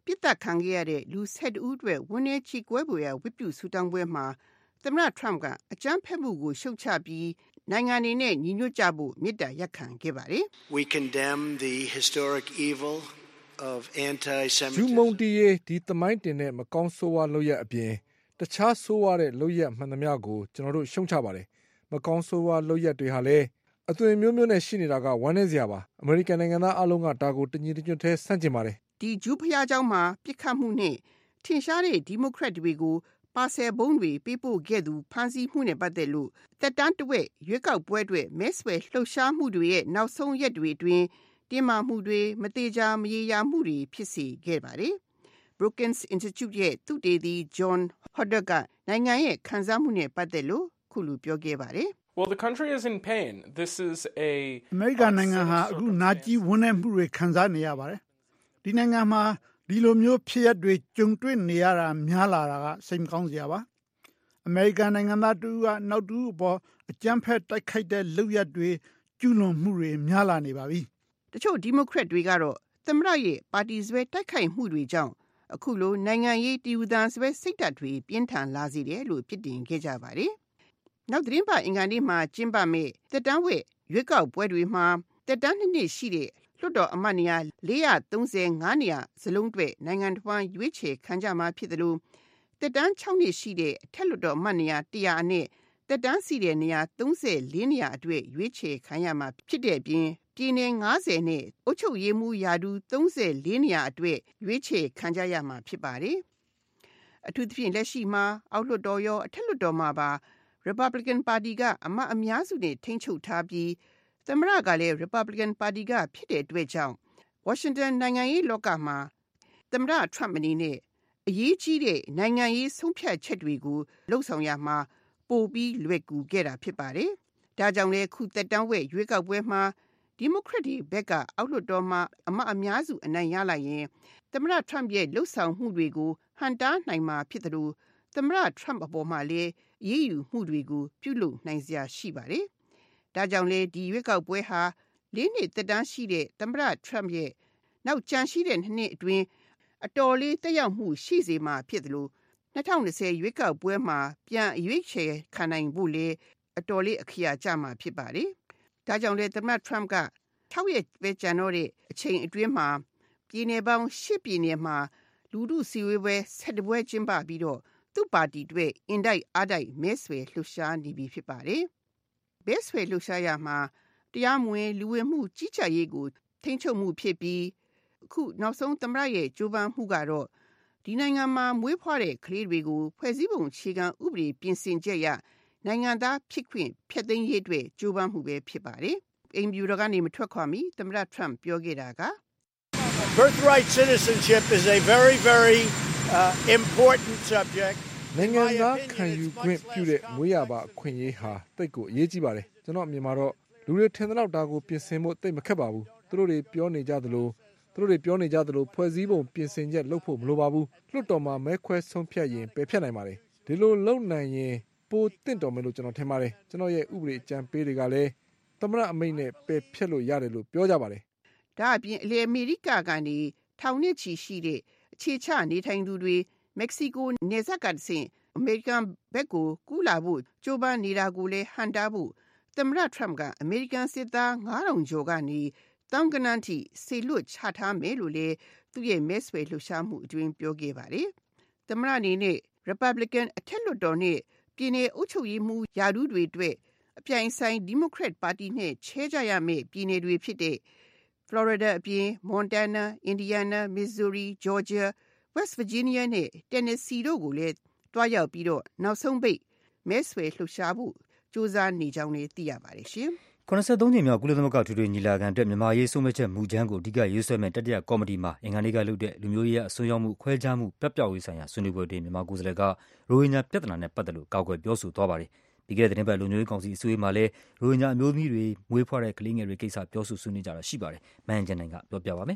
ပြစ်ဒဏ်ခံခဲ့ရတဲ့လူဆယ်ဦးအတွက်ဝန်းနေချီကွဲပွေရဝိပုဆူတောင်းပွဲမှာသမ္မတ Trump ကအကြမ်းဖက်မှုကိုရှုတ်ချပြီးနိုင်ငံတွေနဲ့ညီညွတ်ကြဖို့မေတ္တာရပ်ခံခဲ့ပါတယ် We condemn the historic evil of anti-Semitism ဂျူးမုန်တီရဲ့ဒီသမိုင်းတင်တဲ့မကောင်းဆိုးဝါးလုပ်ရက်အပြင်တခြားဆိုးဝါးတဲ့လုပ်ရက်မှန်သမျှကိုကျွန်တော်တို့ရှုံချပါတယ်မကောင်းဆိုးဝါးလုပ်ရက်တွေဟာလည်းအသွင်မျိုးမျိုးနဲ့ရှိနေတာကဝမ်းနည်းစရာပါအမေရိကန်နိုင်ငံသားအလုံးကဒါကိုတညီတညွတ်ထဲဆန့်ကျင်ပါတယ်ဒီဂျူးဖျားเจ้าမှာပြစ်ခတ်မှုနဲ့ထင်ရှားတဲ့ဒီမိုကရက်တွေကိုပါဆယ်ဘုံတွေပေးပို့ခဲ့သူဖမ်းဆီးမှုနဲ့ပတ်သက်လို့တက်တန်းတဝက်ရွေးကောက်ပွဲတွေမဲဆွယ်လှုပ်ရှားမှုတွေရဲ့နောက်ဆုံးရက်တွေအတွင်းတင်းမာမှုတွေမတေချာမရေရာမှုတွေဖြစ်စေခဲ့ပါတယ် Brookings Institute ရဲ့သုတေသီ John Hodder ကနိုင်ငံရဲ့ခံစားမှုနဲ့ပတ်သက်လို့ခုလိုပြောခဲ့ပါတယ် Well, the country is in pain. This is a American နိုင်ငံဟာအခုနာကျည်းဝန်းနေမှုတွေခံစားနေရပါတယ်ဒီနိုင်ငံမှာဒီလိုမျိုးဖြစ်ရပ်တွေကြုံတွေ့နေရတာများလာတာကစိတ်မကောင်းစရာပါအမေရိကန်နိုင်ငံသားတူကနောက်တူအပေါ်အကြမ်းဖက်တိုက်ခိုက်တဲ့လုပ်ရပ်တွေကျူးလွန်မှုတွေများလာနေပါပြီတချို့ဒီမိုကရက်တွေကတော့သမ္မတရဲ့ပါတီဆွဲတိုက်ခိုက်မှုတွေကြောင့်အခုလိုနိုင်ငံရေးတည်ယူသားဆွဲစိတ်ဓာတ်တွေပြင်းထန်လာစေတယ်လို့ပြစ်တင်ခဲ့ကြပါတယ်နောက်သတင်းပါအင်္ဂါနေ့မှာကျင်းပမယ့်တက်တန်းဝက်ရွေးကောက်ပွဲတွေမှာတက်တန်းနှစ်နှစ်ရှိတဲ့လွှတ်တော်အမတ်နေရာ၄၃၅နေရာစလုံးတွေနိုင်ငံတော်ရွေးချယ်ခံကြမှာဖြစ်တယ်လို့တက်တန်း၆နှစ်ရှိတဲ့အထက်လွှတ်တော်အမတ်နေရာ၁၀၀နဲ့တက်တန်းစီတဲ့နေရာ၃၄နေရာအတွက်ရွေးချယ်ခံရမှာဖြစ်တဲ့အပြင်ပြည်နယ်၅၀နဲ့အုပ်ချုပ်ရေးမှူးရာထူး၃၄နေရာအတွက်ရွေးချယ်ခံကြရမှာဖြစ်ပါတယ်အထူးသဖြင့်လက်ရှိမှာအောက်လွှတ်တော်ရောအထက်လွှတ်တော်မှာပါ Republican Party ကအမတ်အများစုနဲ့ထိန်းချုပ်ထားပြီးသမ္မတကလည်း Republican Party ကဖြစ်တဲ့အတွက်ကြောင့် Washington နိုင်ငံရေးလောကမှာသမ္မတ Trump အနေနဲ့အရေးကြီးတဲ့နိုင်ငံရေးဆုံးဖြတ်ချက်တွေကိုလှုပ်ဆောင်ရမှာပိုပြီးလွယ်ကူခဲ့တာဖြစ်ပါတယ်။ဒါကြောင့်လည်းခုသက်တမ်းဝက်ရွေးကောက်ပွဲမှာဒီမိုကရက်တွေဘက်ကအောက်လွှတ်တော်မှာအမတ်အများစုအနိုင်ရလိုက်ရင်သမ္မတ Trump ရဲ့လှုပ်ဆောင်မှုတွေကိုဟန်တားနိုင်မှာဖြစ်တယ်လို့သမ္မတ Trump အပေါ်မှာလည်းအရေးယူမှုတွေကိုပြုလုပ်နိုင်စရာရှိပါတယ်။ဒါကြောင့်လေဒီရွေးကောက်ပွဲဟာလေးနှစ်သက်တမ်းရှိတဲ့သမ္မတ Trump ရဲ့နောက်ကျန်ရှိတဲ့နှစ်နှစ်အတွင်းအတော်လေးတက်ရောက်မှုရှိစေမှာဖြစ်တယ်လို့၂၀၂၀ရွေးကောက်ပွဲမှာပြန်အရွေးချယ်ခံနိုင်ဖို့လေအတော်လေးအခရာကျမှာဖြစ်ပါတယ်။ဒါကြောင့်လေသမ္မတ Trump က၆ရက်ပဲကျန်တော့တဲ့အချိန်အတွင်းမှာပြည်내ပေါင်း၈ပြည်နယ်မှာလူထုစီဝေးပွဲ၁၁ပွဲကျင်းပပြီးတော့သူ့ပါတီတွေအင်တိုက်အားတိုက်မဲဆွယ်လှုပ်ရှားနေပြီဖြစ်ပါတယ်။မဲဆွယ်လှုပ်ရှားရမှာတရားမဝင်လူဝင်မှုကြီးကြပ်ရေးကိုထိန်းချုပ်မှုဖြစ်ပြီးအခုနောက်ဆုံးသမ္မတရဲ့ကြိုးပမ်းမှုကတော့ဒီနိုင်ငံမှာမွေးဖွားတဲ့ကလေးတွေကိုဖွဲ့စည်းပုံအခြေခံဥပဒေပြင်ဆင်ချက်ရနိုင်ငံသားဖြစ်ခွင့်ဖျက်သိမ်းရေးအတွက်ကြိုးပမ်းမှုပဲဖြစ်ပါတယ်။အိမ်ဖြူတော်ကနေမထွက်ခွာမီသမ္မတ Trump ပြောခဲ့တာက Birthright citizenship is a very very uh, important subject. နိုင်ငံသားခံယူခွင့်ပြုတဲ့မွေးရပါအခွင့်အရေးဟာတိတ်ကိုအရေးကြီးပါတယ်ကျွန်တော်အမြင်မှာတော့လူတွေထင်သလောက်ဒါကိုပြင်ဆင်ဖို့တိတ်မခက်ပါဘူးသူတို့တွေပြောနေကြသလိုသူတို့တွေပြောနေကြသလိုဖွဲ့စည်းပုံပြင်ဆင်ချက်လုပ်ဖို့မလိုပါဘူးလွှတ်တော်မှာမဲခွဲဆုံးဖြတ်ရင်ပယ်ဖျက်နိုင်ပါတယ်ဒီလိုလုပ်နိုင်ရင်ပိုတင့်တော်မယ်လို့ကျွန်တော်ထင်ပါတယ်ကျွန်တော်ရဲ့ဥပဒေအကြံပေးတွေကလည်းသမ္မတအမိန့်နဲ့ပယ်ဖျက်လို့ရတယ်လို့ပြောကြပါတယ်ဒါအပြင်အလေအမေရိကကနေထောင်နှစ်ချီရှိတဲ့အခြေချနေထိုင်သူတွေမက္ကဆီကိုနယ်စပ်ကတဆင့်အမေရိကန်ဘက်ကိုကူးလာဖို့ကြိုးပမ်းနေတာကိုလည်းဟန်တားဖို့သမ္မတ Trump ကအမေရိကန်စစ်သား၅ထောင်ကျော်ကနေတောင်ကနန်းထိဆေလွတ်ချထားမယ်လို့လည်းသူ့ရဲ့မဲဆွယ်လှုပ်ရှားမှုအတွင်းပြောခဲ့ပါတယ်။သမ္မတအနေနဲ့ Republican အထက်လွှတ်တော်နဲ့ပြည်내အုပ်ချုပ်ရေးမှူးယာထူးတွေအတွက်အပြိုင်ဆိုင် Democrat Party နဲ့ချဲကြရမယ့်ပြည်내တွေဖြစ်တဲ့ Florida အပြင် Montana, Indiana, Missouri, Georgia, West Virginia နဲ့ Tennessee တို့ကိုလည်းတွားရောက်ပြီးတော့နောက်ဆုံးပိတ်မဲဆွယ်လှုပ်ရှားဖို့စူးစမ်းနေကြောင်းလည်းသိရပါတယ်ရှင်။၇၃ကြိမ်မြောက်ကုလသမဂ္ဂထွေထွေညီလာခံအတွက်မြန်မာရေးဆုံးဖြတ်ချက်မူကြမ်းကိုအဓိကရေးဆွဲမဲ့တတိယကော်မတီမှာအင်္ဂါနေ့ကလုပ်တဲ့လူမျိုးရေးအစွန်းရောက်မှုခွဲခြားမှုပြတ်ပြောက်ရေးဆိုင်ရာဆွေးနွေးပွဲတွင်မြန်မာကိုယ်စားလှယ်ကရိုဟင်ဂျာပြဿနာနဲ့ပတ်သက်လို့ကာကွယ်ပြောဆိုသွားပါတယ်။ပြီးခဲ့တဲ့သတင်းပတ်လူမျိုးရေးကောင်စီအစည်းအဝေးမှာလည်းရိုဟင်ဂျာအမျိုးသမီးတွေမွေးဖွားတဲ့ကလေးငယ်တွေကိစ္စပြောဆိုဆွေးနွေးကြတာရှိပါတယ်။မန်ဂျန်နိုင်ကပြောပြပါမယ်။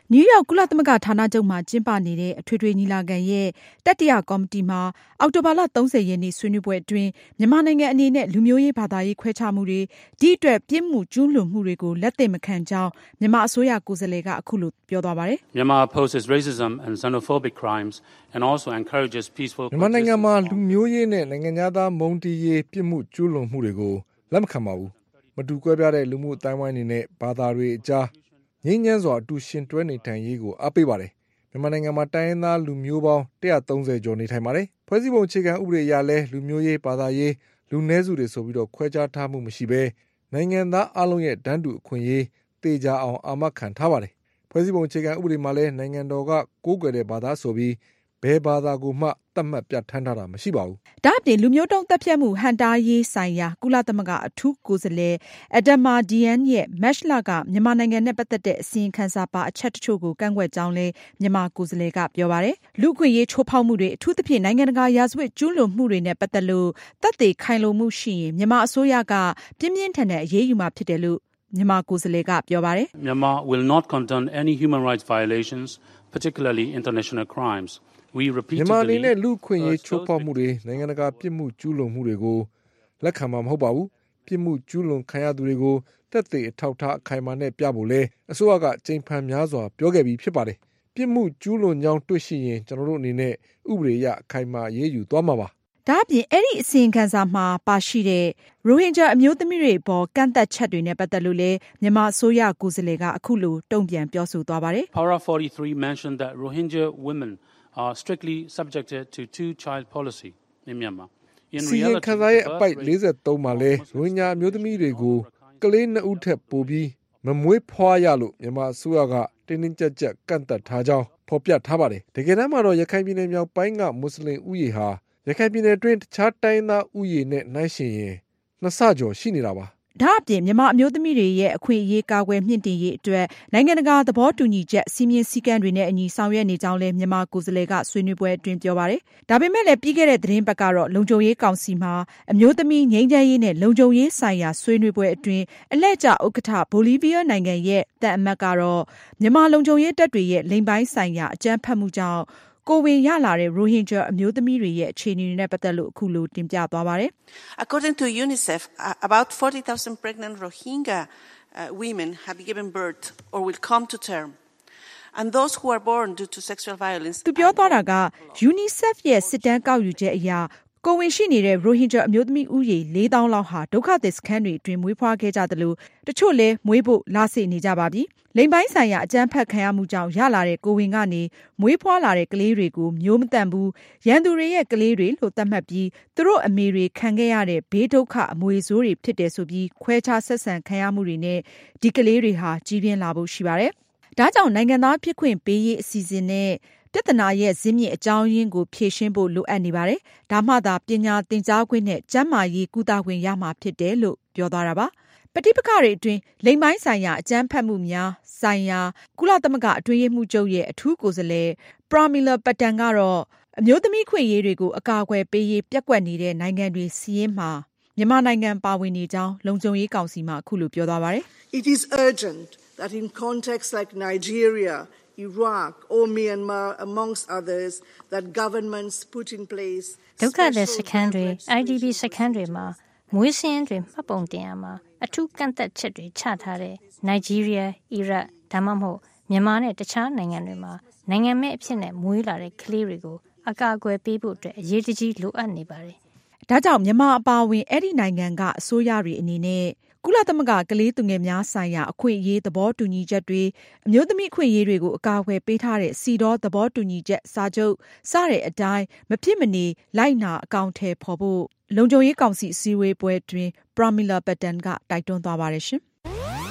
နယူးယောက်ကုလသမဂ္ဂဌာနချုပ်မှာကျင်းပနေတဲ့အထွေထွေညီလာခံရဲ့တတိယကော်မတီမှာအောက်တိုဘာလ၃၀ရက်နေ့ဆွေးနွေးပွဲအတွင်းမြန်မာနိုင်ငံအနေနဲ့လူမျိုးရေးဘာသာရေးခွဲခြားမှုတွေဒီအတွက်ပြစ်မှုကျူးလွန်မှုတွေကိုလက်သင့်မခံကြောင်းမြန်မာအစိုးရကိုယ်စားလှယ်ကအခုလိုပြောသွားပါတယ်။ Myanmar opposes racism and xenophobic crimes and also encourages peaceful မြန်မာနိုင်ငံမှာလူမျိုးရေးနဲ့နိုင်ငံသားမုန်းတီးရေးပြစ်မှုကျူးလွန်မှုတွေကိုလက်မခံပါဘူး။မတူကွဲပြားတဲ့လူမှုအတိုင်းဝိုင်းတွေနဲ့ဘာသာတွေအကြားငြိမ်းချမ်းစွာအတူရှင်တွဲနေထိုင်ရေးကိုအားပေးပါတယ်။မြန်မာနိုင်ငံမှာတိုင်းရင်းသားလူမျိုးပေါင်း၁၃၀ကျော်နေထိုင်ပါတယ်။ဖွဲ့စည်းပုံအခြေခံဥပဒေအရလည်းလူမျိုးရေးဘာသာရေးလူနည်းစုတွေဆိုပြီးတော့ခွဲခြားထားမှုမရှိဘဲနိုင်ငံသားအလုံးရဲ့တန်းတူအခွင့်အရေးတေချာအောင်အာမခံထားပါတယ်။ဖွဲ့စည်းပုံအခြေခံဥပဒေမှာလည်းနိုင်ငံတော်ကကိုးကွယ်တဲ့ဘာသာဆိုပြီးဘယ်ဘာသာကိုမှသတ်မှတ်ပြဋ္ဌာန်းထားတာမရှိပါဘူး။ဒါ့အပြင်လူမျိုးတုံးတပ်ဖြတ်မှုဟန်တားရေးဆိုင်ရာကုလသမဂ္ဂအထူးကိုယ်စားလှယ်အဒမာဒီယန်ရဲ့မက်လကမြန်မာနိုင်ငံနဲ့ပတ်သက်တဲ့အစီရင်ခံစာပါအချက်တချို့ကိုကန့်ကွက်ကြောင်းလည်းမြန်မာကိုယ်စားလှယ်ကပြောပါတယ်။လူ့အခွင့်အရေးချိုးဖောက်မှုတွေအထူးသဖြင့်နိုင်ငံတကာရာဇဝတ်ကျူးလွန်မှုတွေနဲ့ပတ်သက်လို့သက်သေခိုင်လုံမှုရှိရင်မြန်မာအစိုးရကပြင်းပြင်းထန်ထန်အရေးယူမှာဖြစ်တယ်လို့မြန်မာကိုယ်စားလှယ်ကပြောပါတယ်။ Myanmar will not condone any human rights violations, particularly international crimes. မြန်မာအနေနဲ့လူ့အခွင့်အရေးချိုးဖောက်မှုတွေနိုင်ငံတကာပြစ်မှုကျူးလွန်မှုတွေကိုလက်ခံမှာမဟုတ်ပါဘူး။ပြစ်မှုကျူးလွန်ခံရသူတွေကိုသက်သေအထောက်အထားအခိုင်အမာနဲ့ပြဖို့လဲအစိုးရကကြိမ်ဖန်များစွာပြောခဲ့ပြီးဖြစ်ပါတယ်။ပြစ်မှုကျူးလွန်ကြောင်းတွေ့ရှိရင်ကျွန်တော်တို့အနေနဲ့ဥပဒေအရအခိုင်အမာရေးယူသွားမှာပါ။ဒါ့အပြင်အဲ့ဒီအစီရင်ခံစာမှာပါရှိတဲ့ရိုဟင်ဂျာအမျိုးသမီးတွေပေါ်ကန့်သက်ချက်တွေနဲ့ပတ်သက်လို့လည်းမြန်မာအစိုးရကိုယ်စားလှယ်ကအခုလိုတုံ့ပြန်ပြောဆိုသွားပါတယ်။ Para forty-three mentioned that Rohingya women are strictly subjected to two-child policy in Myanmar. In reality, စီရင်ခံစာရဲ့အပိုက်၄၃မှာလဲရိုဟင်ဂျာအမျိုးသမီးတွေကိုကလေးနှစ်ဦးထက်ပိုပြီးမမွေးဖွားရလို့မြန်မာအစိုးရကတင်းတင်းကြပ်ကြပ်ကန့်သတ်ထားကြောင်းဖော်ပြထားပါတယ်။တကယ်တမ်းမှာတော့ရခိုင်ပြည်နယ်မြောက်ပိုင်းကမွတ်စလင်ဥယျာဉ်ဟာရခိုင်ပြည်နယ်အတွင်းတခြားတိုင်းသားဥယျာဉ်နဲ့နှိုင်းယှဉ်ရင်နှစ်ဆကျော်ရှိနေတာပါ။ဒါ့အပြင်မြန်မာအမျိုးသမီးတွေရဲ့အခွင့်အရေးကာကွယ်မြင့်တင်ရေးအတွက်နိုင်ငံတကာသဘောတူညီချက်စီမင်းစည်းကမ်းတွေနဲ့အညီဆောင်ရွက်နေကြောင်းလည်းမြန်မာကိုယ်စားလှယ်ကဆွေးနွေးပွဲအတွင်းပြောပါတယ်။ဒါပေမဲ့လည်းပြီးခဲ့တဲ့သတင်းပတ်ကတော့လုံခြုံရေးကောင်စီမှာအမျိုးသမီးငြိမ်းချမ်းရေးနဲ့လုံခြုံရေးဆိုင်ရာဆွေးနွေးပွဲအတွင်းအလှည့်ကျဥက္ကဋ္ဌဘိုလီးဗီးယားနိုင်ငံရဲ့တပ်အမတ်ကတော့မြန်မာလုံခြုံရေးတပ်တွေရဲ့လိမ်ပိုင်းဆိုင်ရာအကြမ်းဖက်မှုကြောင့်ကိုဝင်ရလာတဲ့ရိုဟင်ဂျာအမျိုးသမီးတွေရဲ့အခြေအနေတွေနဲ့ပတ်သက်လို့အခုလိုတင်ပြသွားပါတယ်။ According to UNICEF, about forty thousand pregnant Rohingya uh, women have given birth or will come to term. And those who are born due to sexual violence. သူပြောသွားတာက UNICEF ရဲ့စစ်တမ်းကောက်ယူချက်အရကိုဝင်ရှိနေတဲ့ရိုဟင်ဂျာအမျိုးသမီးဦးရေလေးသောင်းလောက်ဟာဒုက္ခသည်စခန်းတွေအတွင်းမွေးဖွားခဲ့ကြတယ်လို့တချို့လည်းမွေးဖို့လာစေနေကြပါပြီ။လိမ်ပိုင်းဆိုင်ရာအကြမ်းဖက်ခံရမှုကြောင့်ရလာတဲ့ကိုဝင်ကနေမွေးဖွားလာတဲ့ကလေးတွေကိုမျိုးမတန်ဘူးရန်သူတွေရဲ့ကလေးတွေလို့သတ်မှတ်ပြီးသူတို့အမေတွေခံခဲ့ရတဲ့ဘေးဒုက္ခအမွေဆိုးတွေဖြစ်တယ်ဆိုပြီးခွဲခြားဆက်ဆံခံရမှုတွေနဲ့ဒီကလေးတွေဟာကြီးပြင်းလာဖို့ရှိပါတယ်။ဒါကြောင့်နိုင်ငံသားဖြစ်ခွင့်ပေးရေးအစီအစဉ်နဲ့ပြဿနာရဲ့ဇင်းမြစ်အကြောင်းရင်းကိုဖြေရှင်းဖို့လိုအပ်နေပါတယ်။ဒါမှသာပညာသင်ကြားခွင့်နဲ့ကျန်းမာရေးကုသခွင့်ရမှာဖြစ်တယ်လို့ပြောသွားတာပါ။ပဋိပက္ခတွေအတွင်းလိမ်ပိုင်းဆိုင်ရာအကြမ်းဖက်မှုများဆိုင်ရာကုလသမဂ္ဂအတွင်းရေးမှူးချုပ်ရဲ့အထူးကိုယ်စားလှယ်ပရာမီလာပတန်ကတော့အမျိုးသမီးခွင့်ရေးတွေကိုအကာအကွယ်ပေးရေးပြက်ကွက်နေတဲ့နိုင်ငံတွေစီးရင်မှာမြန်မာနိုင်ငံပါဝင်နေကြောင်းလုံခြုံရေးကောင်စီမှာအခုလိုပြောသွားပါတယ်။ It is urgent that in contexts like Nigeria, Iraq or Myanmar, amongst others, that governments put in place ဒုက္ခသည်စခန်းတွေ I D P စခန်းတွေမှာမွေးစင်းတွေမှတ်ပုံတင်ရမှာအထူးကန့်သက်ချက်တွေချထားတဲ့ Nigeria, Iraq ဒါမှမဟုတ်မြန်မာနဲ့တခြားနိုင်ငံတွေမှာနိုင်ငံမဲ့အဖြစ်နဲ့မွေးလာတဲ့ကလေးတွေကိုအကာအကွယ်ပေးဖို့အတွက်အရေးတကြီးလိုအပ်နေပါတယ်။ဒါကြောင့်မြန်မာအပါအဝင်အဲ့ဒီနိုင်ငံကအစိုးရတွေအနေနဲ့ကုလသမဂ္ဂကလေးသူငယ်များဆိုင်ရာအခွင့်အရေးသဘောတူညီချက်တွေအမျိုးသမီးအခွင့်အရေးတွေကိုအကာအကွယ်ပေးထားတဲ့စီဒေါသဘောတူညီချက်စာချုပ်စတဲ့အတိုင်းမဖြစ်မနေလိုက်နာအကောင့်ထဲပေါ်ဖို့လုံခြုံရေးကောင်စီအစည်းအဝေးပွဲတွင်ပရာမီလာပတန်ကတိုက်တွန်းသွားပါတယ်ရှင်။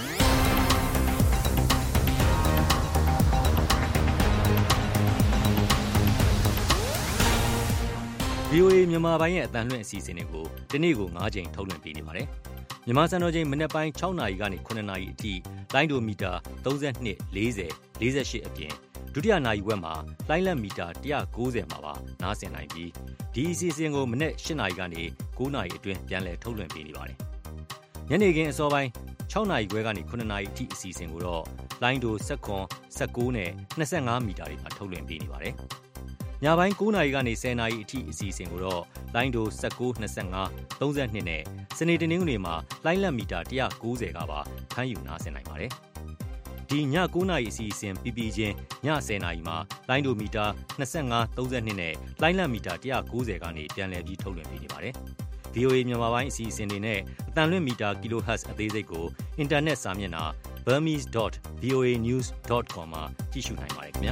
ဗွီအိုအေမြန်မာပိုင်းရဲ့အသံလွှင့်အစီအစဉ်တွေကိုဒီနေ့ကို၅ချိန်ထုတ်လွှင့်ပေးနေပါတယ်။မြန်မာစံတော်ချိန်မနက်ပိုင်း၆နာရီကနေ၇နာရီအထိလိုင်းဒိုမီတာ၃၂ ၄၀ ၄၈အပြင်ဒုတိယနာရီဝက်မှာလိုင်းလံမီတာ၁၉၀မှာပါနားဆင်နိုင်ပြီးဒီအစီအစဉ်ကိုမနက်၈နာရီကနေ၉နာရီအတွင်းပြန်လည်ထုတ်လွှင့်ပေးနေပါတယ်။ညနေခင်းအစောပိုင်း၆နာရီခွဲကနေခုနှစ်နာရီအထိအစီအစဉ်ကိုတော့လိုင်းဒို၁၇ ၁၉နဲ့၂၅မီတာတွေမှာထုတ်လွှင့်ပေးနေပါတယ်။ညပိုင်း၉နာရီကနေ၁၀နာရီအထိအစီအစဉ်ကိုတော့လိုင်းဒို၁၉ ၂၅ ၃၂နဲ့စနေတနင်္ဂနွေမှာလိုင်းလက်မီတာ၁၉၀ကပါဖမ်းယူနားဆင်နိုင်ပါတယ်။ဒီည၉နာရီအစီအစဉ်ပြီးပြီးချင်းည၁၀နာရီမှာလိုင်းဒိုမီတာ၂၅ ၃၂နဲ့လိုင်းလက်မီတာ၁၉၀ကနေပြန်လည်ပြီးထုတ်လွှင့်ပေးနေပါတယ်။ ဗီအိုအေ မြန်မာပိုင်းအစီအစဉ်တွေနဲ့အတန်လွင့်မီတာ kilohertz အသေးစိတ်ကိုအင်တာနက်စာမျက်နှာ burmese dot v o a news dot com မှာကြည့်ရှုနိုင်ပါတယ်ခင်ဗျာ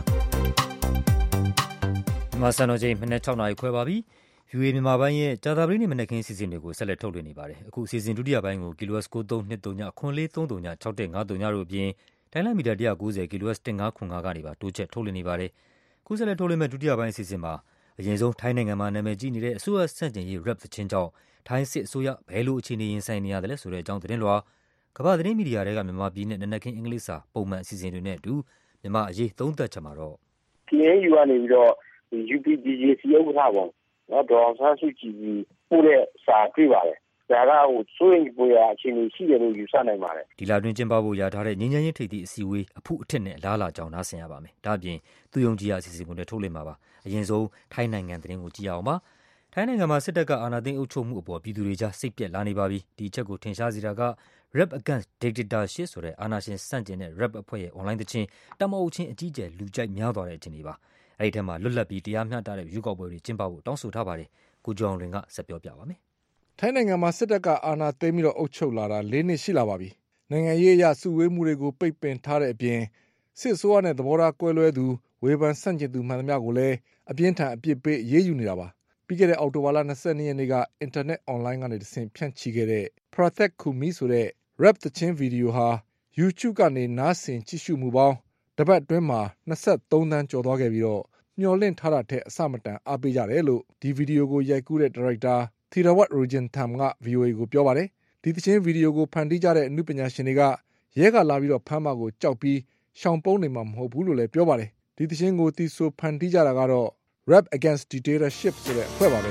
။မြန်မာစံတော်ချိန်မနက်၆နာရီခွဲပါပြီ။ ဗီအိုအေ မြန်မာပိုင်းရဲ့ကြာသပတေးနေ့မနက်ခင်းအစီအစဉ်တွေကိုဆက်လက်ထုတ်လွှင့်နေပါတယ်။အခုအစီအစဉ်ဒုတိယပိုင်းကို kilohertz ၉၃၂၀ ခွန်လေး၃၀ ၆၁၅၀တို့အပြင်တိုင်းလမီတာ၁၉၀ kilohertz ၁၅ခွန်၅ကနေပါတိုးချက်ထုတ်လွှင့်နေပါတယ်။ခုဆက်လက်ထုတ်လွှင့်မဲ့ဒုတိယပိုင်းအစီအစဉ်မှာအရင်ဆုံးထိုင်းနိုင်ငံမှာနာမည်ကြီးနေတဲ့အစိုးရဆန့်ကျင်ရေး rap သချင်းကြောင့်ထိုင်းစစ်အစိုးရဘယ်လိုအခြေအနေရင်ဆိုင်နေရတယ်လဲဆိုတဲ့အကြောင်းသတင်းလွှာကမ္ဘာသတင်းမီဒီယာတွေကမြန်မာပြည်နဲ့နနက်ခင်းအင်္ဂလိပ်စာပုံမှန်အစီအစဉ်တွေနဲ့အတူမြန်မာအရေးသုံးသပ်ချက်မှာတော့ K A U ကနေပြီးတော့ U P D J C ဥက္ကဋ္ဌပေါ့နော်ဒေါ်အောင်ဆန်းစုကြည်ကြီးပို့တဲ့စာတွေ့ပါတယ်ဒါကဟိုစိုးရိမ်ပွေရာအခြေအနေရှိတယ်လို့ယူဆနိုင်ပါတယ်ဒီလတွင်ကျင်းပဖို့ရထားတဲ့ငြိမ်းချမ်းရေးထိပ်သီးအစည်းအဝေးအဖုအထစ်နဲ့လားလာကြောင်းနားဆင်ရပါမယ်ဒါ့အပြင်သူယုံကြည်ရအစီအစဉ်ကိုလည်းထုတ်လွှင့်မှာပါအရင်ဆုံးထိုင်းနိုင်ငံသတင်းကိုကြည့်ရအောင်ပါထိုင်းနိုင်ငံမှာစစ်တပ်ကအာဏာသိမ်းအုပ်ချုပ်မှုအပေါ်ပြည်သူတွေကြားစိတ်ပြက်လာနေပါပြီဒီအချက်ကိုထင်ရှားစေတာက Rap Against Dictatorship ဆိုတဲ့အာဏာရှင်စန့်ကျင်တဲ့ rap အဖွဲ့ရဲ့ online သချင်းတမအုပ်ချင်းအကြီးကျယ်လူကြိုက်များသွားတဲ့အခြေအနေပါအဲဒီထဲမှာလွတ်လပ်ပြီးတရားမျှတတဲ့ရွေးကောက်ပွဲတွေကျင်းပဖို့တောင်းဆိုထားပါတယ်ကိုကျော်အောင်လွင်ကဆက်ပြောပြပါမယ်ထိုင်းနိုင်ငံမှာစစ်တပ်ကအာဏာသိမ်းပြီးတော့အုပ်ချုပ်လာတာ၄နှစ်ရှိလာပါပြီနိုင်ငံရေးအရစုဝေးမှုတွေကိုပိတ်ပင်ထားတဲ့အပြင်စစ်အစိုးရနဲ့သဘောထားကွဲလွဲသူဝေဖန်ဆန့်ကျင်သူမှန်သမျှကိုလည်းအပြင်းထန်အပြစ်ပေးအရေးယူနေတာပါပြီးခဲ့တဲ့အောက်တိုဘာလ၂၂ရက်နေ့ကအင်တာနက်အွန်လိုင်းကနေတဆင့်ဖြန့်ချိခဲ့တဲ့ Prathek Khumi ဆိုတဲ့ rap သချင်းဗီဒီယိုဟာ YouTube ကနေနားဆင်ကြည့်ရှုမှုပေါင်းတပတ်အတွင်းမှာ၂၃သန်းကျော်သွားခဲ့ပြီးတော့မျှော်လင့်ထားတာထက်အဆမတန်အားပေးကြတယ်လို့ဒီဗီဒီယိုကိုရိုက်ကူးတဲ့ဒါရိုက်တာ Theerawat Rojintham က ဗီအိုအေ ကိုပြောပါတယ်ဒီသချင်းဗီဒီယိုကိုဖန်တီးကြတဲ့အမှုပညာရှင်တွေကရဲကလာပြီးတော့ဖမ်းမှာကိုကြောက်ပြီးရှောင်ပုန်းနေမှာမဟုတ်ဘူးလို့လည်းပြောပါတယ်ဒီသချင်းကိုတီဆိုဖန်တီးကြတာကတော့ Rap Against Dictatorship ဆိုတဲ့အဖွဲ့ပါပဲ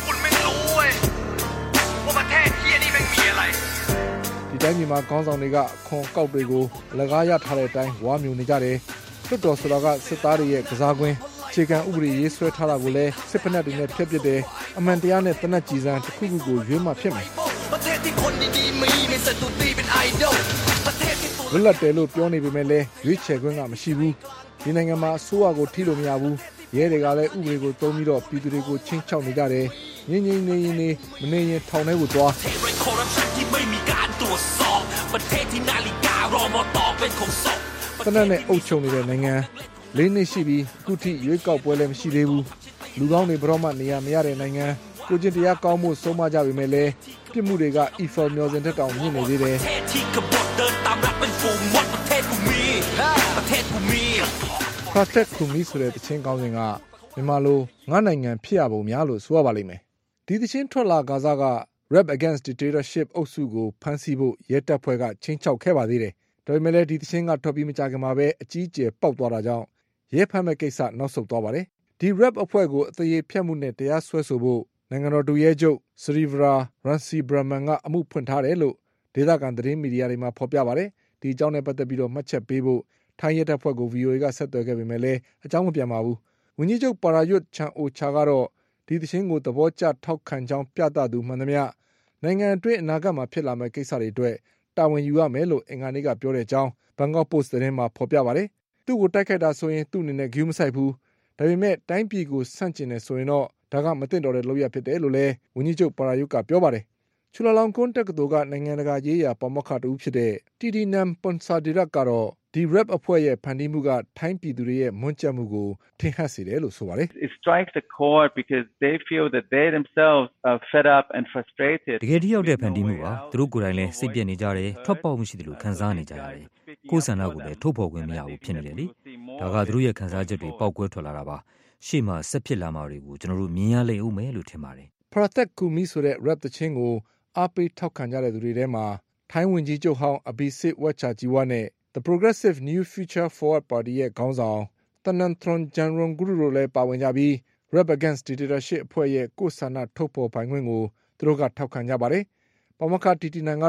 ဒီတိုင်းပြည်မှာခေါင်းဆောင်တွေကအခွန်ကောက်တွေကိုအလကားရထားတဲ့အတိုင်းဝါမျိုးနေကြတယ်လွတ်တော်ဆိုတာကစစ်သားတွေရဲ့ကစားကွင်းခြေကံဥပဒေရေးဆွဲထားတာကိုလည်းစစ်ဖက်နဲ့တွေနဲ့ဖျက်ပစ်တယ်အမှန်တရားနဲ့တနက်ကြည်စံတစ်ခုခုကိုရွေးမှဖြစ်မယ်လွတ်လပ်တယ်လို့ပြောနေပေမဲ့လည်းရွေးချယ်ခွင့်ကမရှိဘူးဒီနိုင်ငံမှာအစိုးရကိုထိလို့မရဘူးရဲတွေကလည်းဥပဒေကိုသုံးပြီးတော့ပြည်သူတွေကိုချင်းချောက်နေကြတယ်ငင်းငင်းနေရင်နေမနေရင်ထောင်ထဲကိုသွားတနက်နဲ့အုပ်ချုပ်နေတဲ့နိုင်ငံလေးနှစ်ရှိပြီးအခုထိရွေးကောက်ပွဲလည်းမရှိသေးဘူးလူကောင်းတွေဘရောမှနေရမရတဲ့နိုင်ငံကိုကျင့်တရားကောင်းမှုဆုံးမကြပေမဲ့လည်းပြစ်မှုတွေက Eiffel မျှော်စင်တက်တောင်မြင့်နေသေးတယ်Prathek Khumi ဆိုတဲ့တခြင်းကောင်းစဉ်ကမြန်မာလိုငါနိုင်ငံဖြစ်ရပုံများလို့ဆိုရပါလိမ့်မယ်ဒီတခြင်းထွက်လာဂါဇာက Rap Against Dictatorship အုပ်စုကိုဖမ်းဆီးဖို့ရဲတပ်ဖွဲ့ကချင်းချောက်ခဲ့ပါသေးတယ်ဒါပေမဲ့လည်းဒီတခြင်းကထွက်ပြီးမကြခင်မှာပဲအကြီးအကျယ်ပေါက်သွားတာကြောင့်ရဲဖမ်းမဲ့ကိစ္စနောက်ဆုတ်သွားပါတယ်ဒီ rap အဖွဲ့ကိုအသေးဖြတ်မှုနဲ့တရားစွဲဆိုဖို့နိုင်ငံတော်ဒုရဲချုပ် Srivara Ransibraman ကအမှုဖွင့်ထားတယ်လို့ဒေသခံသတင်းမီဒီယာတွေမှာဖော်ပြပါတယ်ဒီအကြောင်းနဲ့ပတ်သက်ပြီးတော့မှတ်ချက်ပေးဖို့ထိုင်းရဲတပ်ဖွဲ့ကို ဗီအိုအေ ကဆက်သွယ်ခဲ့ပေမဲ့လည်းအကြောင်းမပြန်ပါဘူးဝန်ကြီးချုပ် Prayut Chan-o-cha ကတော့ဒီသင်းကိုသဘောကျထောက်ခံကြောင်းပြသသူမှန်သမျှနိုင်ငံအတွင်းအနာဂတ်မှာဖြစ်လာမယ့်ကိစ္စတွေအတွက်တာဝန်ယူရမယ်လို့အင်္ဂါနေ့ကပြောတဲ့အကြောင်း Bangkok Post သတင်းမှာဖော်ပြပါတယ်သူ့ကိုတိုက်ခိုက်တာဆိုရင်သူ့အနေနဲ့ဂရုမစိုက်ဘူးဒါပေမဲ့တိုင်းပြည်ကိုဆန့်ကျင်နေဆိုရင်တော့ဒါကမသင့်တော်တဲ့လုပ်ရဖြစ်တယ်လို့လည်းဝန်ကြီးချုပ် Prayut ကပြောပါတယ်ချူလာလောင်ကွန်းတက္ကသိုလ်ကနိုင်ငံတကာရေးရာပါမောက္ခတူဖြစ်တဲ့ Titinam Ponsadirat ကတော့ဒီ rap အဖွဲ့ရဲ့ဖန်တီးမှုကထိုင်းပြည်သူတွေရဲ့မွန်းကြပ်မှုကိုထင်ဟပ်စေတယ်လို့ဆိုပါတယ် It strikes the chord because they feel that they themselves are fed up and frustrated တကယ်တယောက်တဲ့ဖန်တီးမှုပါသူတို့ကိုယ်တိုင်လည်းစိတ်ပြည့်နေကြတယ်ထွက်ပေါက်မှုရှိတယ်လို့ခံစားနေကြရတယ်ကိုယ်ဆန္ဒကိုလည်းထုတ်ဖော်ခွင့်မရဘူးဖြစ်နေတယ်လေဒါကသူတို့ရဲ့ခံစားချက်တွေပေါက်ကွဲထွက်လာတာပါရှေ့မှာဆက်ဖြစ်လာမှာတွေကိုကျွန်တော်တို့မြင်ရလိမ့်ဦးမယ်လို့ထင်ပါတယ် Prathek Khumi ဆိုတဲ့ rap သချင်းကိုအားပေးထောက်ခံကြတဲ့သူတွေထဲမှာထိုင်းဝန်ကြီးချုပ်ဟောင်း Abhisit Wetchatjiwa နဲ့ The Progressive New Future Forward Party ရဲ့ခေါင်းဆောင် Thanathorn Juangroongru တို့လည်းပါဝင်ကြပြီး Rap Against Dictatorship အဖွဲ့ရဲ့ကိုယ်ဆန္ဒထုတ်ဖော်ပိုင်ခွင့်ကိုသူတို့ကထောက်ခံကြပါတယ်။ပါမောက္ခတီတီနန်ကတော့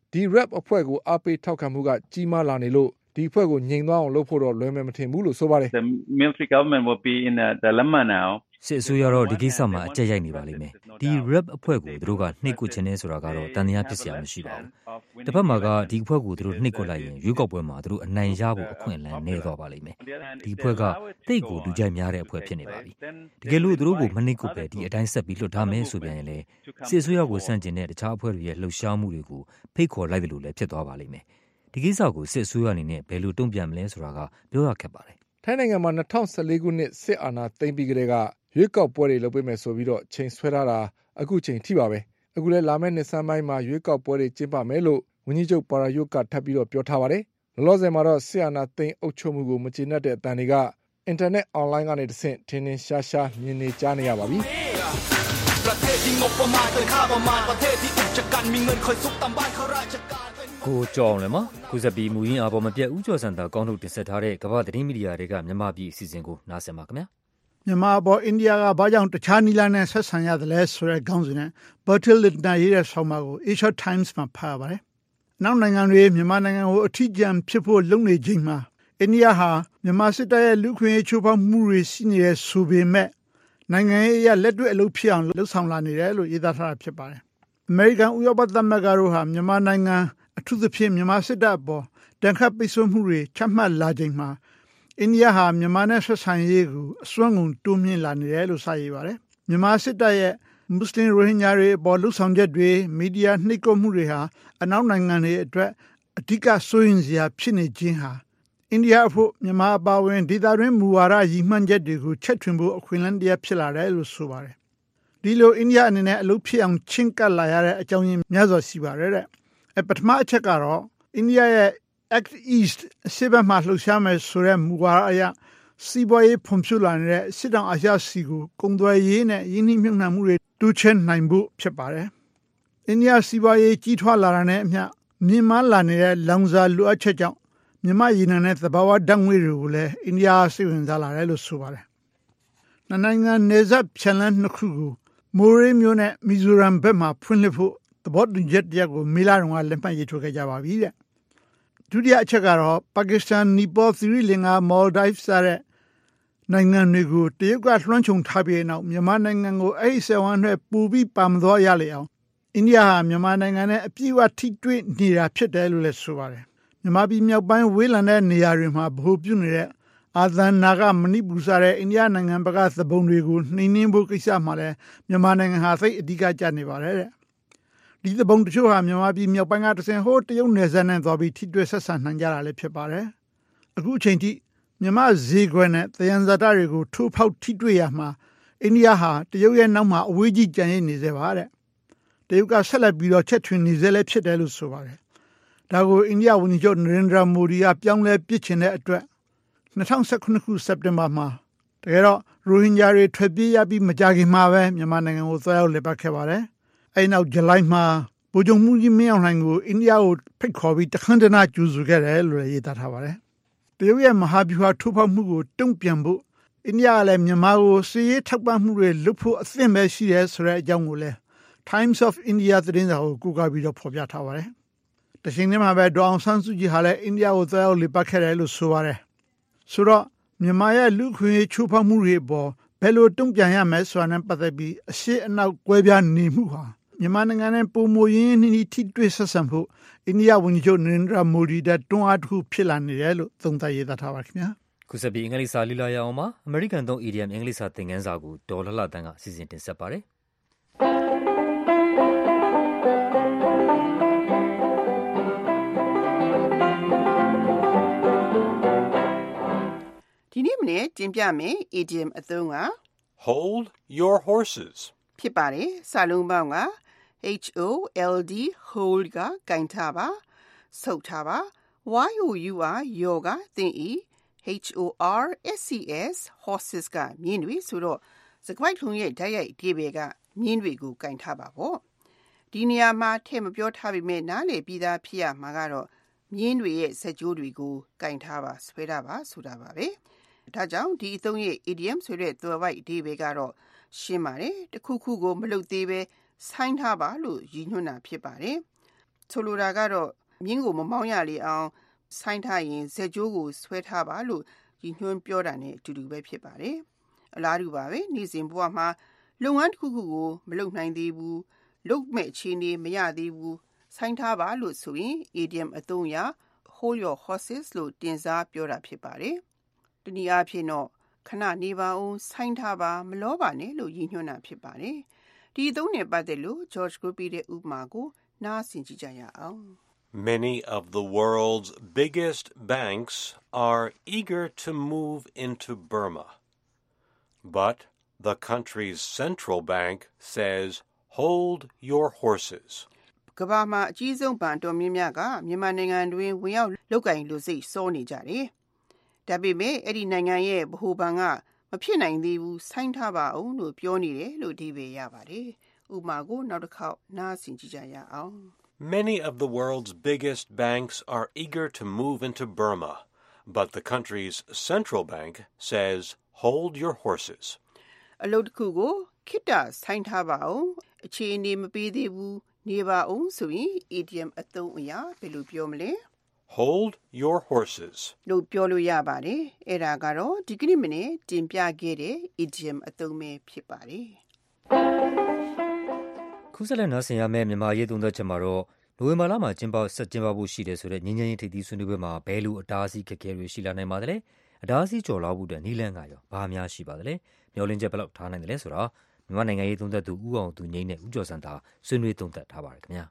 ဒီ rap အဖွဲ့ကိုအားပေးထောက်ခံမှုကကြီးမားလာနေလို့ဒီအဖွဲ့ကိုငြိမ်သွားအောင်လုပ်ဖို့တော့လွယ်မယ်မထင်ဘူးလို့ဆိုပါတယ် The military government will be in a dilemma now. စစ်အစိုးရတော့ဒီကိစ္စမှာအကြက်ရိုက်နေပါလိမ့်မယ်ဒီ rap အဖွဲ့ကိုသူတို့ကနှိပ်ကွပ်ခြင်းနဲ့ဆိုတာကတော့တန်တရားဖြစ်စရာမရှိပါဘူးတစ်ဖက်မှာကဒီအဖွဲ့ကိုသူတို့နှိပ်ကွပ်လိုက်ရင်ရွေးကောက်ပွဲမှာသူတို့အနိုင်ရဖို့အခွင့်အလမ်းနည်းသွားပါလိမ့်မယ်ဒီအဖွဲ့ကတိတ်ကိုလူကြိုက်များတဲ့အဖွဲ့ဖြစ်နေပါပြီတကယ်လို့သူတို့ကိုမနှိပ်ကွပ်ပဲဒီအတိုင်းဆက်ပြီးလွှတ်ထားမယ်ဆိုပြန်ရင်လေစစ်အစိုးရကိုစန့်ကျင်တဲ့တခြားအဖွဲ့တွေရဲ့လှုပ်ရှားမှုတွေကိုဖိတ်ခေါ်လိုက်တယ်လို့လည်းဖြစ်သွားပါလိမ့်မယ်ဒီကိစ္စကိုစစ်အစိုးရအနေနဲ့ဘယ်လိုတုံ့ပြန်မလဲဆိုတာကပြောရခက်ပါတယ်ထိုင်းနိုင်ငံမှာ၂၀၁၄ခုနှစ်စစ်အာဏာသိမ်းပြီးကတည်းကရွေးကောက်ပွဲတွေလုပ်ပေးမယ်ဆိုပြီးတော့ချိန်ဆွဲထားတာအခုချိန်ထိပါပဲအခုလည်းလာမယ့်နှစ်ဆန်းပိုင်းမှာရွေးကောက်ပွဲတွေကျင်းပမယ်လို့ဝန်ကြီးချုပ်ပါရာယုတ်ကထပ်ပြီးတော့ပြောထားပါတယ်လောလောဆယ်မှာတော့စစ်အာဏာသိမ်းအုပ်ချုပ်မှုကိုမကျေနပ်တဲ့အတန်တွေကအင်တာနက်အွန်လိုင်းကနေတဆင့်ထင်ထင်ရှားရှားမြင်နေကြားနေရပါပြီကိုကြောင်လည်းမခုစပီမူရင်းအပေါ်မပြတ်ဦးကျော်စံတာကောင်းထုတ်တင်ဆက်ထားတဲ့ကမ္ဘာသတင်းမီဒီယာတွေကမြန်မာပြည်အစီအစဉ်ကိုနားဆင်ပါခင်ဗျာမြန်မာပေါ်အိန္ဒိယကဘာကြောင့်တခြားနီလာနဲ့ဆက်ဆံရတယ်လဲဆိုတဲ့ခေါင်းစဉ်နဲ့ Bertil Lintner ရေးတဲ့ဆောင်းပါးကို Asia Times မှာဖတ်ရပါတယ်။နောက်နိုင်ငံတွေမြန်မာနိုင်ငံကိုအထီးကျန်ဖြစ်ဖို့လုပ်နေချိန်မှာအိန္ဒိယဟာမြန်မာစစ်တပ်ရဲ့လူခွင့်ရေးချိုးဖောက်မှုတွေရှိနေတဲ့ဆိုပေမဲ့နိုင်ငံရေးအရလက်တွေ့အလုပ်ဖြစ်အောင်လှုပ်ဆောင်လာနေတယ်လို့ရေးသားထားတာဖြစ်ပါတယ်။ American ဥရောပသမဂ္ဂတို့ဟာမြန်မာနိုင်ငံအထူးသဖြင့်မြန်မာစစ်တပ်အပေါ်တန်ခတ်ပိတ်ဆို့မှုတွေချမှတ်လာချိန်မှာအိန္ဒိယဟာမြန်မာနဲ့ဆက်ဆံရေးကိုအစွမ်းကုန်တိုးမြင့်လာနေတယ်လို့စရေးပါတယ်။မြန်မာစစ်တပ်ရဲ့မွတ်စလင်ရိုဟင်ဂျာတွေအပေါ်လှုပ်ဆောင်ချက်တွေမီဒီယာနှိပ်ကွပ်မှုတွေဟာအနောက်နိုင်ငံတွေအတွက်အဓိကစိုးရိမ်စရာဖြစ်နေခြင်းဟာအိန္ဒိယအဖို့မြန်မာအပါအဝင်ဒေသတွင်းမူဝါဒရည်မှန်းချက်တွေကိုချက်ထွင်ဖို့အခွင့်အလမ်းတရားဖြစ်လာတယ်လို့ဆိုပါတယ်။ဒီလိုအိန္ဒိယအနေနဲ့အလုပ်ဖြစ်အောင်ချင့်ကပ်လာရတဲ့အကြောင်းရင်းများစွာရှိပါတယ်တဲ့။အပထမအချက်ကတော့အိန္ဒိယရဲ့ Act East အရှေ့ဘက်မှာလှုပ်ရှားမယ်ဆိုတဲ့မူဝါဒအရစီးပွားရေးဖွံ့ဖြိုးလာနေတဲ့စစ်တောင်အာရှစီကိုကုန်သွယ်ရေးနဲ့ယင်းနှိမ့်နှံမှုတွေတိုးချဲ့နိုင်ဖို့ဖြစ်ပါတယ်။အိန္ဒိယစီးပွားရေးကြီးထွားလာတာနဲ့အမျှမြင့်မားလာနေတဲ့လောင်စာလိုအပ်ချက်ကြောင့်မြန်မာရေနံနဲ့သဘာဝဓာတ်ငွေတွေကိုလည်းအိန္ဒိယစိတ်ဝင်စားလာတယ်လို့ဆိုပါတယ်။နိုင်ငံနယ်စပ်ဖြန့်လန်းနှစ်ခုကိုမိုးရေးမျိုးနဲ့မီဇိုရမ်ဘက်မှာဖွင့်လှစ်ဖို့သဘောတူချက်တရက်ကိုမေလတုန်းကလက်မှတ်ရေးထိုးခဲ့ကြပါပြီတဲ့။ဒုတိယအချက်ကတော့ပါကစ္စတန်နီပေါသီရိလင်္ကာမော်လ်ဒိုက်စတဲ့နိုင်ငံတွေကိုတရုတ်ကလွှမ်းခြုံထားပြီးနောက်မြန်မာနိုင်ငံကိုအဲ့ဒီဆယ်ဝန်းနဲ့ပူပြီးပါမသွားရလေအောင်အိန္ဒိယဟာမြန်မာနိုင်ငံနဲ့အပြည့်အဝထိတွေ့နေတာဖြစ်တယ်လို့လည်းဆိုပါတယ်မြန်မာပြည်မြောက်ပိုင်းဝေးလံတဲ့နေရာတွေမှာဗဟိုပြုနေတဲ့အာသန်နာကမဏိပူစတဲ့အိန္ဒိယနိုင်ငံဘက်ကသဘုံတွေကိုနှိမ်နင်းဖို့ကိစ္စမှာလည်းမြန်မာနိုင်ငံဟာသိအဓိကကျနေပါတယ်တဲ့ဒီသဘုံတချို့ဟာမြန်မာပြည်မြောက်ပိုင်းကတဆင်ဟိုးတရုတ်နယ်စပ်နဲ့သွားပြီးထိတွေ့ဆက်ဆံနိုင်ကြတာလည်းဖြစ်ပါတယ်အခုအချိန်ထိမြန်မာဈေးကွက်နဲ့တယံဇာတတွေကိုထိုးဖောက်ထိတွေ့ရမှာအိန္ဒိယဟာတရုတ်ရဲ့နောက်မှာအဝေးကြီးကြံရည်နေစေပါတဲ့တရုတ်ကဆက်လက်ပြီးတော့ချက်ထွင်နေစေလည်းဖြစ်တယ်လို့ဆိုပါတယ်ဒါကိုအိန္ဒိယဝန်ကြီးချုပ်နရိန္ဒြာမိုဒီကပြောင်းလဲပစ်ချင်တဲ့အတွက်၂၀၁၇ခုစက်တင်ဘာမှာတကယ်တော့ရိုဟင်ဂျာတွေထွက်ပြေးရပြီးမကြခင်မှာပဲမြန်မာနိုင်ငံကိုသွားရောက်လည်ပတ်ခဲ့ပါတယ်အဲဒီနောက်ဇူလိုင်မှာဗိုလ်ချုပ်မှုကြီးမင်းအောင်လှိုင်ကိုအိန္ဒိယကိုဖိတ်ခေါ်ပြီးတခမ်းတနာကြိုဆိုခဲ့တယ်လို့ရေးသားထားပါတယ်တရုတ်ရဲ့မဟာဗျူဟာထိုးဖောက်မှုကိုတုံ့ပြန်ဖို့အိန္ဒိယကလည်းမြန်မာကိုစစ်ရေးထောက်ပံ့မှုတွေလုပ်ဖို့အသင့်ပဲရှိတယ်ဆိုတဲ့အကြောင်းကိုလည်း Times of India သတင်းစာကိုကိုးကားပြီးတော့ဖော်ပြထားပါတယ်တချိန်တည်းမှာပဲဒေါ်အောင်ဆန်းစုကြည်ဟာလည်းအိန္ဒိယကိုသွားရောက်လည်ပတ်ခဲ့တယ်လို့ဆိုပါတယ်ဆိုတော့မြန်မာရဲ့လူခွင့်ရေးချိုးဖောက်မှုတွေပေါ်ဘယ်လိုတုံ့ပြန်ရမလဲဆိုတာနဲ့ပတ်သက်ပြီးအရှိအနောက်ကွဲပြားနေမှုဟာမြန်မာနိုင်ငံနဲ့ပုံမရင်းနှီးထိတွေ့ဆက်ဆံဖို့အိန္ဒိယဝန်ကြီးချုပ်နရိန္ဒြာမိုဒီတဲ့တွန်းအားတစ်ခုဖြစ်လာနေတယ်လို့သုံးသပ်ရေးသားထားပါခင်ဗျာခုဆက်ပြီးအင်္ဂလိပ်စာလီလာရအောင်ပါအမေရိကန်သုံး idiom အင်္ဂလိပ်စာသင်ခန်းစာကိုဒေါ်လှလှတန်းကစီစဉ်တင်ဆက်ပါတယ်ဒီနေ့မနေ့တင်ပြမယ် idiom အသုံးက Hold your horses ဖြစ်ပါတယ်စာလုံးပေါင်းက H O L D hold ကကင်ထားပါဆုပ်ထားပါ Y O U R ယောကသင်ဤ H O R S E S horses ကမြင်းတွေဆိုတော့စကွိုက်ထုံရဲ့ဓာတ်ရိုက်ဒီဘေကမြင်းတွေကိုကင်ထားပါပေါ့ဒီနေရာမှာထည့်မပြောထားပေမဲ့နားလေပြီးသားဖြစ်ရမှာကတော့မြင်းတွေရဲ့စက်ကြိုးတွေကိုကင်ထားပါဆွဲထားပါဆိုတာပါပဲဒါကြောင့်ဒီအသုံးရဲ့ idiom ဆိုတဲ့သွယ်ဝိုက်ဒီဘေကတော့ရှင်းပါတယ်တခုခုကိုမလုပ်သေးပဲဆိုင်းထားပါလို့ရည်ညွှန်းတာဖြစ်ပါတယ်ဆိုလိုတာကတော့မြင်းကိုမမောင်းရလေအောင်ဆိုင်းထားရင်ဇက်ကြိုးကိုဆွဲထားပါလို့ရည်ညွှန်းပြောတာနဲ့အတူတူပဲဖြစ်ပါတယ်အလားတူပါပဲနေ့စဉ်ဘဝမှာလုပ်ငန်းတစ်ခုခုကိုမလုပ်နိုင်သေးဘူးလုပ်မဲ့အခြေအနေမရသေးဘူးဆိုင်းထားပါလို့ဆိုရင် idiom အသုံးအရ hold your horses လို့တင်စားပြောတာဖြစ်ပါတယ်တနည်းအားဖြင့်တော့ခဏနေပါဦးဆိုင်းထားပါမလောပါနဲ့လို့ရည်ညွှန်းတာဖြစ်ပါတယ်ဒီအသုံးနဲ့ပတ်သက်လို့ George ကိုပြတဲ့ဥပမာကိုနားဆင်ကြည့်ကြရအောင် Many of the world's biggest banks are eager to move into Burma. But the country's central bank says, hold your horses. ကမ္ဘာမှာအကြီးဆုံးဘဏ်တော်များများကမြန်မာနိုင်ငံတွင်ဝင်ရောက်လုပ်ကိုင်လို့စိတ်စောနေကြတယ်။ဒါပေမဲ့အဲ့ဒီနိုင်ငံရဲ့ဗဟိုဘဏ်ကမဖြစ်နိုင်သေးဘူးဆိုင်းထားပါအောင်လို့ပြောနေတယ်လို့ဒီပဲရပါတယ်။ဥပမာကိုနောက်တစ်ခေါက်နားဆင်ကြည့်ကြရအောင် Many of the world's biggest banks are eager to move into Burma, but the country's central bank says, hold your horses. အလုပ်တစ်ခုကိုခိတ္တဆိုင်းထားပါအောင်အခြေအနေမပေးသေးဘူးနေပါအောင်ဆိုရင် idiom အသုံးအရာဘယ်လိုပြောမလဲ Hold your horses. လို့ပြောလို့ရပါတယ်အဲ့ဒါကတော့ဒီကနေ့မနေ့တင်ပြခဲ့တဲ့ idiom အသုံးပဲဖြစ်ပါတယ်ခုဆက်လက်နားဆင်ရမယ့်မြန်မာရေးသုံးသက်ချက်မှာတော့နိုဝင်ဘာလမှာကျင်းပဆက်ကျင်းပဖို့ရှိတယ်ဆိုတဲ့ငြိမ်းချမ်းရေးထိပ်သီးဆွေးနွေးပွဲမှာဘယ်လိုအတားအဆီးခက်ခဲတွေရှိလာနိုင်ပါသလဲအတားအဆီးကျော်လွှားဖို့အတွက်နည်းလမ်းကရောဘာများရှိပါသလဲမျှော်လင့်ချက်ဘယ်လောက်ထားနိုင်တယ်လဲဆိုတာမြန်မာနိုင်ငံရေးသုံးသက်သူဦးအောင်သူငိမ့်နဲ့ဦးကျော်စံသာဆွေးနွေးသုံးသက်ထားပါတယ်ခင်ဗျာ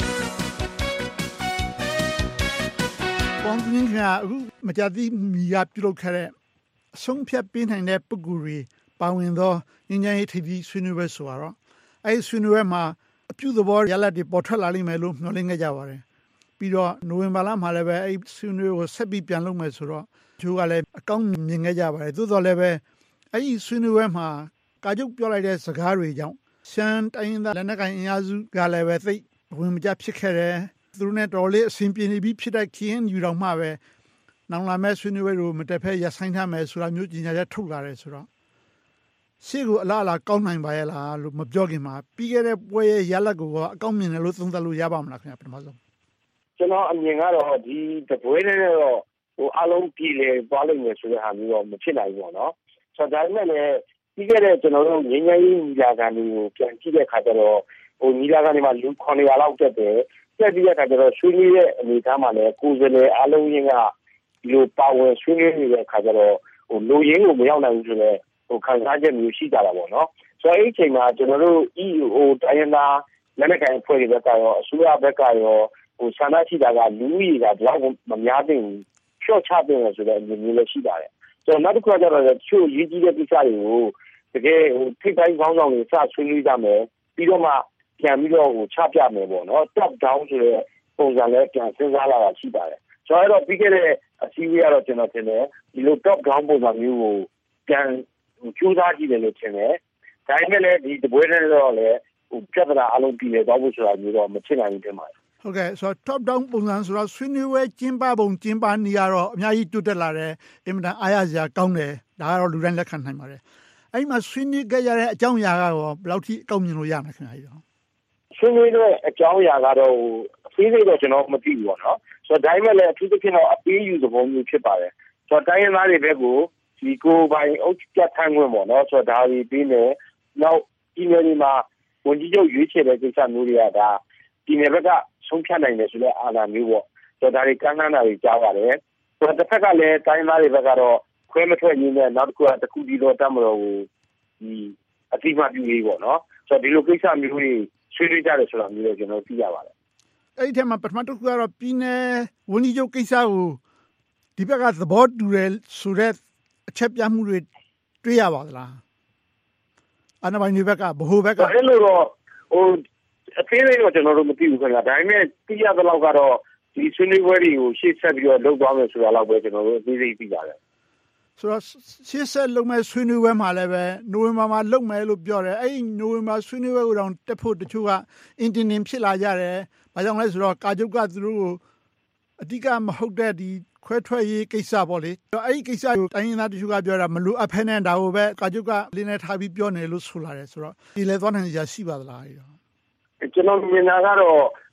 ပေါင်းသင်းကအခုမကြသည့်မီရပြုလုပ်ခဲ့တဲ့အဆုံးဖြတ်ပေးနိုင်တဲ့ပုဂ္ဂိုလ်တွေပါဝင်သောငြိမ်းချမ်းရေးထိပ်သီးဆွေးနွေးပွဲဆိုတော့အဲဒီဆွေးနွေးပွဲမှာအပြုသဘောရလဒ်တွေပေါ်ထွက်လာလိမ့်မယ်လို့မျှော်လင့်ခဲ့ကြပါတယ်ပြီးတော့နိုဝင်ဘာလမှာလည်းပဲအဲဒီဆွေးနွေးကိုဆက်ပြီးပြန်လုပ်မယ်ဆိုတော့ကျိုးကလည်းအကောင်းမြင်ခဲ့ကြပါတယ်သို့တော်လည်းပဲအဲဒီဆွေးနွေးပွဲမှာကာချုပ်ပြောလိုက်တဲ့စကားတွေကြောင့်ရှမ်းတိုင်းသားလက်နက်ကိုင်အင်အားစုကလည်းပဲသိဝင်မကြဖြစ်ခဲ့တယ်သူတို့နဲ့တော်လေးအဆင်ပြေနေပြီးဖြစ်တဲ့ K N U တောင်မှပဲနောင်လာမဲ့ဆွေးနွေးပွဲကိုမတက်ဖက်ရဆိုင်ထားမယ်ဆိုတာမျိုးကြီးညာချက်ထုတ်လာတယ်ဆိုတော့ရှေ့ကိုအလားအလာကောင်းနိုင်ပါရဲ့လားလို့မပြောခင်မှာပြီးခဲ့တဲ့ပွဲရဲ့ရလဒ်ကိုအကောင်းမြင်တယ်လို့သုံးသပ်လို့ရပါမလားခင်ဗျာပထမဆုံးကျွန်တော်အမြင်ကတော့ဒီတပွဲနဲ့တော့ဟိုအလုံးပြည်လေသွားလိမ့်မယ်ဆိုတဲ့ဟာမျိုးတော့မဖြစ်နိုင်ဘူးပေါ့နော်ဆိုတော့ဒါပေမဲ့လည်းပြီးခဲ့တဲ့ကျွန်တော်တို့ငင်းငယ်ကြီးညီလာခံတွေကိုပြန်ကြည့်တဲ့အခါကျတော့ဟိုညီလာခံတွေမှာလူခုနှစ်ရာလောက်တက်တယ်တက်ပြီးတဲ့အခါကျတော့ဆွေးနွေးတဲ့အနေအထားမှာလည်းကိုယ်စလဲအလုံးရင်းကဒီလိုပါဝင်ဆွေးနွေးနေတဲ့အခါကျတော့ဟိုလူရင်းကိုမရောက်နိုင်ဘူးဆိုတော့ဟိုခံစားချက်မျိုးရှိကြတာပေါ့နော်ဆိုတော့အဲ့ဒီအချိန်မှာကျွန်တော်တို့ E U တိုင်းရင်းသားလက်နက်ကိုင်အဖွဲ့တွေဘက်ကရောအစိုးရဘက်ကရောဟိုဆန္ဒရှိတာကလူကြီးကဒီလောက်မများသိဘူးချော့ချတဲ့ဆိုတဲ့အမြင်မျိုးလည်းရှိပါတယ်ဆိုတော့နောက်တစ်ခုကတော့ချို့ရေးကြီးတဲ့ကိစ္စတွေကိုတကယ်ဟိုထိပ်ပိုင်းခေါင်းဆောင်တွေစဆွေးနွေးကြမယ်ပြီးတော့မှပြန်ပြီးတော့ဟိုချပြမယ်ပေါ့နော် top down ဆိုတဲ့ပုံစံနဲ့ပြန်စဉ်းစားလာတာရှိပါတယ်ဆိုတော့ပြီးခဲ့တဲ့အစည်းအဝေးကတော့ကျွန်တော်ထင်တယ်ဒီလို top down ပုံစံမျိုးကိုပြန်ကျူးစားကြည့်တယ်လို့ထင်တယ်ဒါပေမဲ့လည်းဒီတပွဲနဲ့တော့လည်းဟိုပြဿနာအလုံးပြည်နေတော့ဖို့ဆိုတာမျိုးတော့မဖြစ်နိုင်ဘူးထင်ပါတယ်ဟုတ်ကဲ့ဆိုတော့ top down ပုံစံဆိုတော့ဆွေးနွေးပွဲကျင်းပပုံကျင်းပနေရတော့အများကြီးတိုးတက်လာတယ်အင်မတန်အားရစရာကောင်းတယ်ဒါကတော့လူတိုင်းလက်ခံနိုင်ပါတယ်အဲ့ဒီမှာဆွေးနွေးကြရတဲ့အကြောင်းအရာကရောဘယ်လောက်ထိအကောင်းမြင်လို့ရမှာခင်ဗျာကြီးတော့ဆွေးနွေးတဲ့အကြောင်းအရာကတော့အသေးစိတ်တော့ကျွန်တော်မသိဘူးပေါ့နော်ဆိုတော့ဒါပေမဲ့လည်းအထူးသဖြင့်တော့အပေးယူသဘောမျိုးဖြစ်ပါတယ်ဆိုတော့တိုင်းရင်းသားတွေဘက်ကိုဒီကိုယ်ပိုင်အုပ်ချုပ်ထမ်းခွင့်ပေါ့နော်ဆိုတော့ဒါတွေပြီးနေနောက်ဒီနယ်ဒီမှာဝန်ကြီးချုပ်ရွေးချယ်တဲ့ကိစ္စမျိုးတွေကဒါဒီနယ်ဘက်ကဆုံးဖြတ်နိုင်တယ်ဆိုတဲ့အာဏာမျိုးပေါ့ဆိုတော့ဒါတွေကမ်းလှမ်းတာတွေကြားပါတယ်ဆိုတော့တစ်ဖက်ကလည်းတိုင်းသားတွေဘက်ကတော့ခွဲမထွက်ရင်းနဲ့နောက်တစ်ခုကတခုဒီတော့တတ်မလို့ဒီအတိအမှပြုရေးပေါ့နော်ဆိုတော့ဒီလိုကိစ္စမျိုးတွေဆွေးနွေးကြတယ်ဆိုတာမျိုးလည်းကျွန်တော်သိရပါတယ်အဲ့ဒီထဲမှာပထမတစ်ခုကတော့ပြည်နယ်ဝန်ကြီးချုပ်ကိစ္စကိုဒီဘက်ကသဘောတူတယ်ဆိုတဲ့အချက်ပြမှုတွေတွေ့ရပါသလားအနာပိုင်းဒီဘက်ကဘိုးဘက်ကအဲ့လိုတော့ဟိုအသေးလေးတော့ကျွန်တော်တို့မသိဘူးခင်ဗျာဒါပေမဲ့သိရတဲ့လောက်ကတော့ဒီဆွေးနွေးပွဲတွေကိုရှေ့ဆက်ပြီးတော့လုပ်သွားမယ်ဆိုတာလောက်ပဲကျွန်တော်တို့အသေးစိတ်သိပါတယ်ဆိုတော့ရှေ့ဆက်လုပ်မဲ့ဆွေးနွေးပွဲမှာလည်းပဲနိုဝင်ဘာမှာလုပ်မယ်လို့ပြောတယ်အဲ့ဒီနိုဝင်ဘာဆွေးနွေးပွဲကိုတော့တက်ဖို့တချို့ကအင်တင်တင်ဖြစ်လာကြတယ်ဘာကြောင့်လဲဆိုတော့ကာချုပ်ကသူတို့ကိုအဓိကမဟုတ်တဲ့ဒီခွဲထွက်ရေးကိစ္စပေါ့လေအဲ့ဒီကိစ္စကိုတိုင်းရင်းသားတချို့ကပြောတာမလို့အဖက်နဲ့ဒါကိုပဲကာချုပ်ကလင်းနေထားပြီးပြောနေလို့ဆိုလာတယ်ဆိုတော့ဒီလေသွားနိုင်ကြရှိပါသလားကျွန်တော်မြင်တာကတော့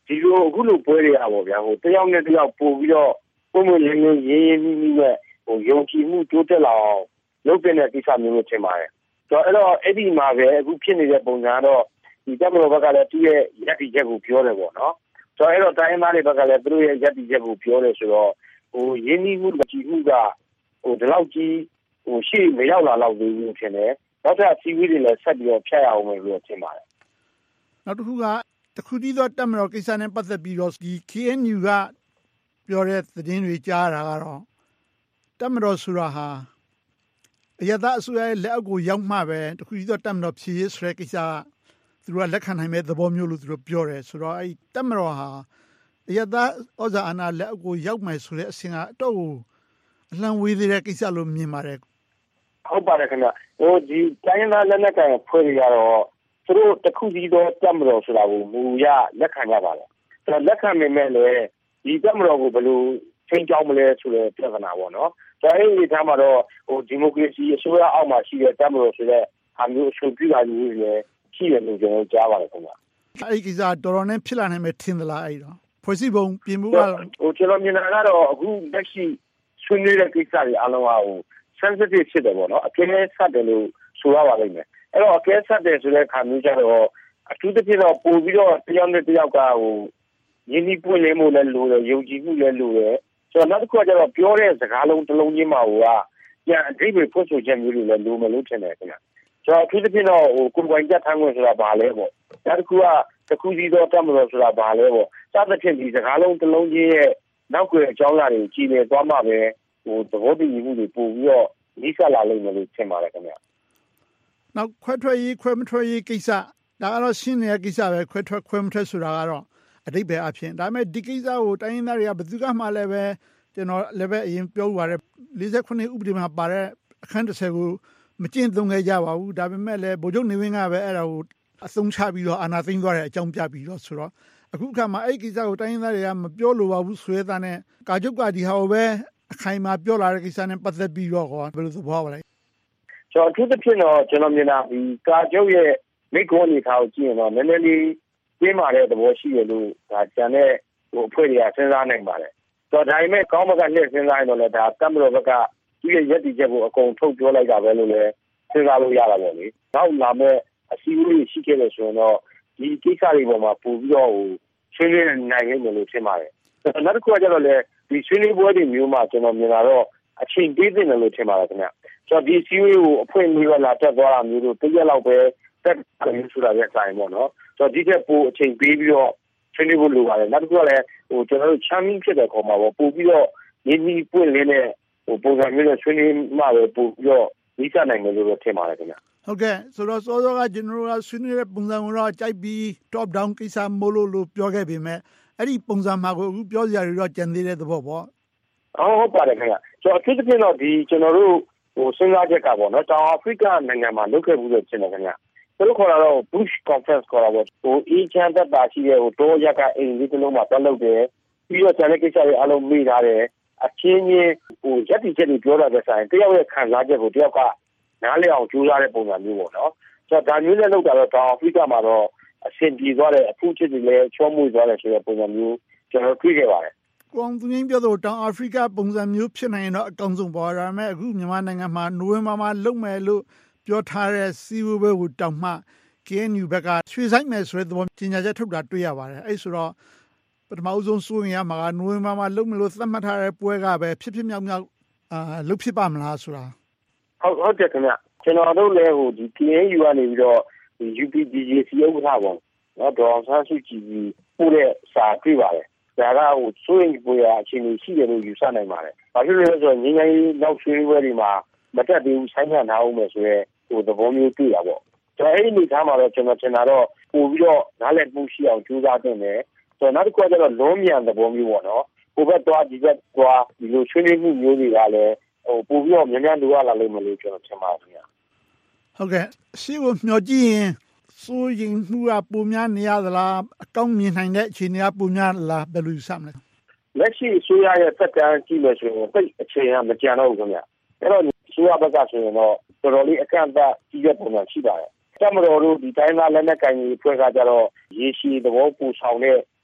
ဒီလိုအခုလိုပွဲတွေอ่ะဗောဗျာဟိုတယောက်နဲ့တယောက်ပို့ပြီးတော့ပုံမှန်ရင်းရင်းရင်းရင်းနှီးနှီးနဲ့ဟိုယုံကြည်မှုတိုးတက်လာအောင်လုပ်တဲ့ကိစ္စမျိုးလို့ထင်ပါတယ်ဆိုတော့အဲ့တော့အဲ့ဒီမှာပဲအခုဖြစ်နေတဲ့ပုံစံကတော့ဒီတပ်မတော်ဘက်ကလည်းသူ့ရဲ့ရည်တည်ချက်ကိုပြောတယ်ဗောနော်ဆိုတော့အဲ့တော့တိုင်းသားတွေဘက်ကလည်းသူတို့ရဲ့ရည်တည်ချက်ကိုပြောတယ်ဆိုတော့ဟိုရင်းနှီးမှုကြည်မှုကဟိုဒီလောက်ကြီးဟိုရှေ့မရောက်လာတော့ဘူးလို့ထင်တယ်နောက်ထပ်စီးဝေးတွေလည်းဆက်ပြီးတော့ဖျက်ရအောင်လို့ထင်ပါတယ်နောက်တစ်ခုကတခုတည်းသောတပ်မတော်ကိစ္စနဲ့ပတ်သက်ပြီးတော့ဒီ K N U ကပြောတဲ့သတင်းတွေကြားတာကတော့တပ်မတော်ဆိုတာဟာအရသာအစိုးရရဲ့လက်အောက်ကိုရောက်မှပဲတခုတည်းသောတပ်မတော်ဖြစ်ရေးဆိုတဲ့ကိစ္စသူတို့ကလက်ခံနိုင်မဲ့သဘောမျိုးလို့သူတို့ပြောတယ်ဆိုတော့အဲ့တပ်မတော်ဟာအရသာဩဇာအာဏာလက်အောက်ကိုရောက်မယ်ဆိုတဲ့အဆင့်ကအတော့အလံဝေးသေးတဲ့ကိစ္စလို့မြင်ပါတယ်ဟုတ်ပါတယ်ခင်ဗျဟိုဒီတိုင်းသားလက်နက်ကိုင်ဖွဲ့တွေကတော့သူတို့တခုစီတော့တပ်မတော်ဆိုတာကိုမူရလက်ခံကြပါလားဆိုတော့လက်ခံမိမဲ့လေဒီတပ်မတော်ကိုဘယ်လိုချိန်ကြောင်းမလဲဆိုတဲ့ပြဿနာပေါ့နော်ဒါအဲ့ဒီထားမှာတော့ဟိုဒီမိုကရေစီအစိုးရအောက်မှာရှိတဲ့တပ်မတော်ဆိုတဲ့ဟာမျိုးအဆိုပြုတာမျိုးတွေရှိတယ်လို့ကျွန်တော်ကြားပါတယ်ခင်ဗျအဲ့ဒီကိစ္စတော်တော်နဲ့ဖြစ်လာနိုင်မယ်ထင်သလားအဲ့တော့ဖွဲ့စည်းပုံပြင်မှုကဟိုကျွန်တော်မြင်တာကတော့အခုလက်ရှိဆွေးနွေးတဲ့ကိစ္စတွေအလုံးအဟို sensitive ဖြစ်တယ်ပေါ့နော်အကဲဆက်တယ်လို့ဆိုရပါလိမ့်မယ်အဲ့တော့အကဲဆက်တယ်ဆိုတဲ့ခါမျိုးကျတော့အထူးသဖြင့်တော့ပို့ပြီးတော့တယောက်နဲ့တယောက်ကဟိုရင်းနှီးပွင့်လင်းမှုလည်းလိုတယ်ယုံကြည်မှုလည်းလိုတယ်ဆိုတော့နောက်တစ်ခုကကျတော့ပြောတဲ့စကားလုံးတစ်လုံးချင်းမှာဟိုကပြန်အဓိပ္ပာယ်ဖွင့်ဆိုချက်မျိုးတွေလည်းလိုမယ်လို့ထင်တယ်ခင်ဗျဆိုတော့အထူးသဖြင့်တော့ဟိုကိုယ်ပိုင်ကြက်ထမ်းခွင့်ဆိုတာဘာလဲပေါ့နောက်တစ်ခုကတခုစီတော့တပ်မတော်ဆိုတာဘာလဲပေါ့စသဖြင့်ဒီစကားလုံးတစ်လုံးချင်းရဲ့နောက်ွယ်အကြောင်းအရာတွေကြည်လည်သွားမှပဲဟိုသဘောတူညီမှုတွေပို့ပြီးတော့လိဆက်လာလိမ့်မယ်လို့ထင်ပါတယ်ခင်ဗျနောက်ခွဲထွက်ရေးခွဲမထွက်ရေးကိစ္စဒါကတော့ရှင်းနေတဲ့ကိစ္စပဲခွဲထွက်ခွဲမထွက်ဆိုတာကတော့အဓိပ္ပာယ်အဖြစ်ဒါပေမဲ့ဒီကိစ္စကိုတိုင်းရင်းသားတွေကဘယ်သူကမှလည်းပဲကျွန်တော်လည်းပဲအရင်ပြောပါရလေးสิบခုနှစ်ဥပဒေမှာပါတဲ့အခန်းတစ်ဆယ်ကိုမကျင့်သုံးခဲ့ကြပါဘူးဒါပေမဲ့လည်းဗိုလ်ချုပ်နေဝင်းကပဲအဲ့ဒါကိုအသုံးချပြီးတော့အာဏာသိမ်းသွားတဲ့အကြောင်းပြပြီးတော့ဆိုတော့အခုခါမှာအဲ့ဒီကိစ္စကိုတိုင်းရင်းသားတွေကမပြောလိုပါဘူးဆိုရတဲ့နဲ့ကာချုပ်ကဒီဟာကိုပဲအခိုင်အမာပြောလာတဲ့ကိစ္စနဲ့ပတ်သက်ပြီးတော့ဘယ်လိုသဘောပါလဲကျွန်တော်အထူးသဖြင့်တော့ကျွန်တော်မြင်တာဒီကာချုပ်ရဲ့မိကွန်းအနေထားကိုကြည့်ရင်တော့နည်းနည်းလေးပြင်းမာတဲ့သဘောရှိရလို့ဒါကျန်တဲ့ဟိုအဖွဲ့တွေကစဉ်းစားနိုင်ပါတယ်။ဆိုတော့ဒါပေမဲ့ကောင်းဘက်ကလှည့်စဉ်းစားရင်တော့လည်းဒါတပ်မတော်ဘက်ကဒီရဲ့ရည်တည်ချက်ကိုအကုန်ထုတ်ပြောလိုက်တာပဲလို့လည်းစဉ်းစားလို့ရတာပေါ့လေ။နောက်လာမဲ့အစည်းအဝေးရှိခဲ့လို့ဆိုရင်တော့ဒီကိစ္စတွေပေါ်မှာပို့ပြီးတော့ဟိုဆွေးနွေးနိုင်နိုင်မယ်လို့ထင်ပါတယ်။နောက်တစ်ခုကကျတော့လေဒီဆွေးနွေးပွဲတွေမျိုးမှာကျွန်တော်မြင်တာတော့အချိန်ပေးတင်တယ်လို့ထင်ပါတယ်ခင်ဗျ။ဆိုတော့ဒီစည်းဝေးကိုအဖွဲ့မျိုးလာတက်သွားတာမျိုးတို့တရက်လောက်ပဲတက်တယ်ဆိုတာပဲဆိုင်ပေါ့နော်ဆိုတော့ဒီကပိုအချိန်ပေးပြီးတော့ဆွေးနွေးဖို့လိုပါတယ်နောက်တစ်ခုကလည်းဟိုကျွန်တော်တို့ချမ်းမင်းဖြစ်တဲ့ခေါ်မှာပေါ့ပို့ပြီးတော့ရင်းနှီးပွင့်လင်းတဲ့ဟိုပုံစံမျိုးနဲ့ဆွေးနွေးမှပဲပို့ပြီးတော့ဒီစနိုင်မယ်လို့ထင်ပါတယ်ခင်ဗျဟုတ်ကဲ့ဆိုတော့စောစောကကျွန်တော်တို့ကဆွေးနွေးတဲ့ပုံစံကိုတော့ကြိုက်ပြီး top down ကိစ္စမို့လို့လို့ပြောခဲ့ပေမဲ့အဲ့ဒီပုံစံမှာကိုအခုပြောစရာတွေတော့ကြံသေးတဲ့သဘောပေါ့ဟုတ်ပါတယ်ခင်ဗျဆိုတော့အထူးသဖြင့်တော့ဒီကျွန်တော်တို့ဟိုစဉ်းစားချက်ကပေါ့နော်တောင်အာဖရိကနိုင်ငံမှာလုပ်ခဲ့မှုလို့ရှင်းတယ်ခင်ဗျသူတို့ခေါ်တာတော့ Bush Conference ခေါ်တာပေါ့ဟိုအေချမ်းသက်တာရှိတဲ့ဟိုတောရကအိမ်လေးတစ်လုံးမှာတက်လုပ်တယ်ပြီးတော့ကျန်တဲ့ကိစ္စတွေအလုံးမေ့ထားတယ်အချင်းချင်းဟိုရက်တိချက်တွေပြောတာပဲဆိုင်တယောက်ရဲ့ခံစားချက်ကိုတယောက်ကနားလည်အောင်ကြိုးစားတဲ့ပုံစံမျိုးပေါ့နော်ဆိုတော့ဒါမျိုးနဲ့လုပ်တာတော့တောင်အာဖရိကမှာတော့အဆင်ပြေသွားတယ်အခုချက်တွေလည်းချောမွေ့သွားတယ်ဆိုတဲ့ပုံစံမျိုးကျွန်တော်တွေ့ခဲ့ပါတယ်ကွန်သူရင်းပြောတော့တောင်အာဖရိကပုံစံမျိုးဖြစ်နိုင်ရင်တော့အကောင်းဆုံးပေါ်ဒါပေမဲ့အခုမြန်မာနိုင်ငံမှာနိုဝင်ဘာမှာလုပ်မယ်လို့ပြောထားတဲ့စီးပွားရေးကိုတောင်မှ K N U ဘက်ကရွှေဆိုင်မယ်ဆိုတဲ့သဘောကြီးညာချက်ထုတ်တာတွေ့ရပါတယ်အဲ့ဆိုတော့ပထမအဆုံးစိုးရင်ရမှာကနိုဝင်ဘာမှာလုပ်မယ်လို့သတ်မှတ်ထားတဲ့ပွဲကပဲဖြစ်ဖြစ်မြောက်မြောက်အာလုပ်ဖြစ်ပါမလားဆိုတာဟုတ်ဟုတ်တယ်ခင်ဗျကျွန်တော်တို့လည်းဟိုဒီ K N U ကနေပြီးတော့ဒီ U P D J C ဥက္ကဋ္ဌပေါ့နော်ဒေါ်ဆန်းစုကြည်ပို့တဲ့စာတွေ့ပါတယ်ဒါကဟိုစိုးရင်ပွေရာအခြေအနေရှိတယ်လို့ယူဆနိုင်ပါတယ်။ဘာဖြစ်လို့လဲဆိုတော့ငင်းငင်းနောက်ဆွေးပွဲတွေမှာမတက်သေးဘူးဆိုင်းငံ့ထားအောင်မယ်ဆိုရဲဟိုသဘောမျိုးတွေ့တာပေါ့။ကျွန်တော်အဲ့ဒီနေသားမှာတော့ကျွန်တော်ထင်တာတော့ပို့ပြီးတော့နားလည်မှုရှိအောင်ကြိုးစားတင်တယ်။ဆိုတော့နောက်တစ်ခုကတော့လုံးမြန်သဘောမျိုးပေါ့နော်။ဟိုဘက်သွားဒီဘက်သွားဒီလိုဆွေးနွေးမှုမျိုးတွေကလည်းဟိုပို့ပြီးတော့များများလိုရလာလိမ့်မယ်လို့ကျွန်တော်ထင်ပါတယ်ခင်ဗျ။ဟုတ်ကဲ့ရှေ့ကိုမျှော်ကြည့်ရင်စိုးရင်မှုကပုံများနေရသလားအကောင်းမြင်နိုင်တဲ့အခြေအနေကပုံများလားဘယ်လိုစမလဲလက်ရှိအစိုးရရဲ့သက်တမ်းကြည့်လို့ဆိုရင်တိတ်အခြေကမကြံတော့ဘူးခင်ဗျအဲ့တော့အစိုးရဘက်ကဆိုရင်တော့တော်တော်လေးအကန့်အသတ်ကြီးတဲ့ပုံစံရှိပါတယ်တမတော်တို့ဒီတိုင်းသားလက်နက်ကိုင်ကြီးဖွဲ့ကကြတော့ရေရှည်သဘောပူဆောင်တဲ့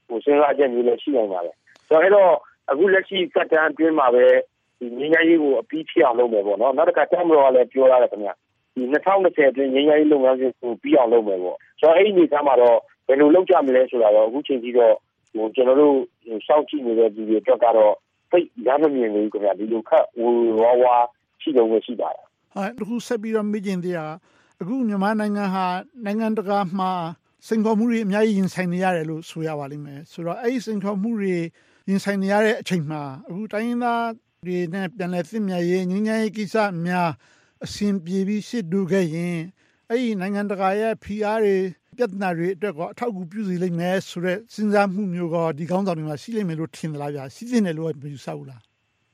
ဟိုစဉ်းစားချက်မျိုးလည်းရှိနိုင်ပါတယ်ဆိုတော့အခုလက်ရှိကတ္တန်အတွင်းမှာပဲဒီငင်းငယ်ရေးကိုအပြီးဖြစ်အောင်လုပ်မယ်ပေါ့နော်နောက်တစ်ခါတက်မတော်ကလည်းပြောရတယ်ခင်ဗျဒီ၂၀၂၀အတွင်းငင်းငယ်ရေးလုပ်ငန်းစဉ်ကိုပြီးအောင်လုပ်မယ်ပေါ့ဆိုတော့အဲ့ဒီအနေထားမှာတော့ဘယ်လိုလုပ်ကြမလဲဆိုတာတော့အခုချိန်ကြီးတော့ဟိုကျွန်တော်တို့စောင့်ကြည့်နေတဲ့ဒီတွေအတွက်ကတော့ဖိတ်ရမမြင်ဘူးခင်ဗျဒီလိုခက်ဝဝဝရှိတော့ရှိပါတယ်ဟုတ်အခုဆက်ပြီးတော့မိကျင်တရားအခုမြန်မာနိုင်ငံဟာနိုင်ငံတကာမှာစိန်ခေါ်မှုတွေအများကြီးရင်ဆိုင်နေရတယ်လို့ဆိုရပါလိမ့်မယ်ဆိုတော့အဲ့ဒီစိန်ခေါ်မှုတွေရင်ဆိုင်နေရတဲ့အချိန်မှာအခုတိုင်းရင်းသားတွေနဲ့ပြန်လည်သင့်မြတ်ရေးငြိမ်းချမ်းရေးကိစ္စများအဆင်ပြေပြီးရှေ့တိုးခဲ့ရင်အဲ့ဒီနိုင်ငံတကာရဲ့ဖိအားတွေပြဿနာတွေအတွက်ကအထောက်အကူပြုစေလိမ့်မယ်ဆိုတဲ့စဉ်းစားမှုမျိုးကဒီကောင်းဆောင်တွေမှာရှိလိမ့်မယ်လို့ထင်သလားဗျာရှိသင့်တယ်လို့မယူဆဘူးလား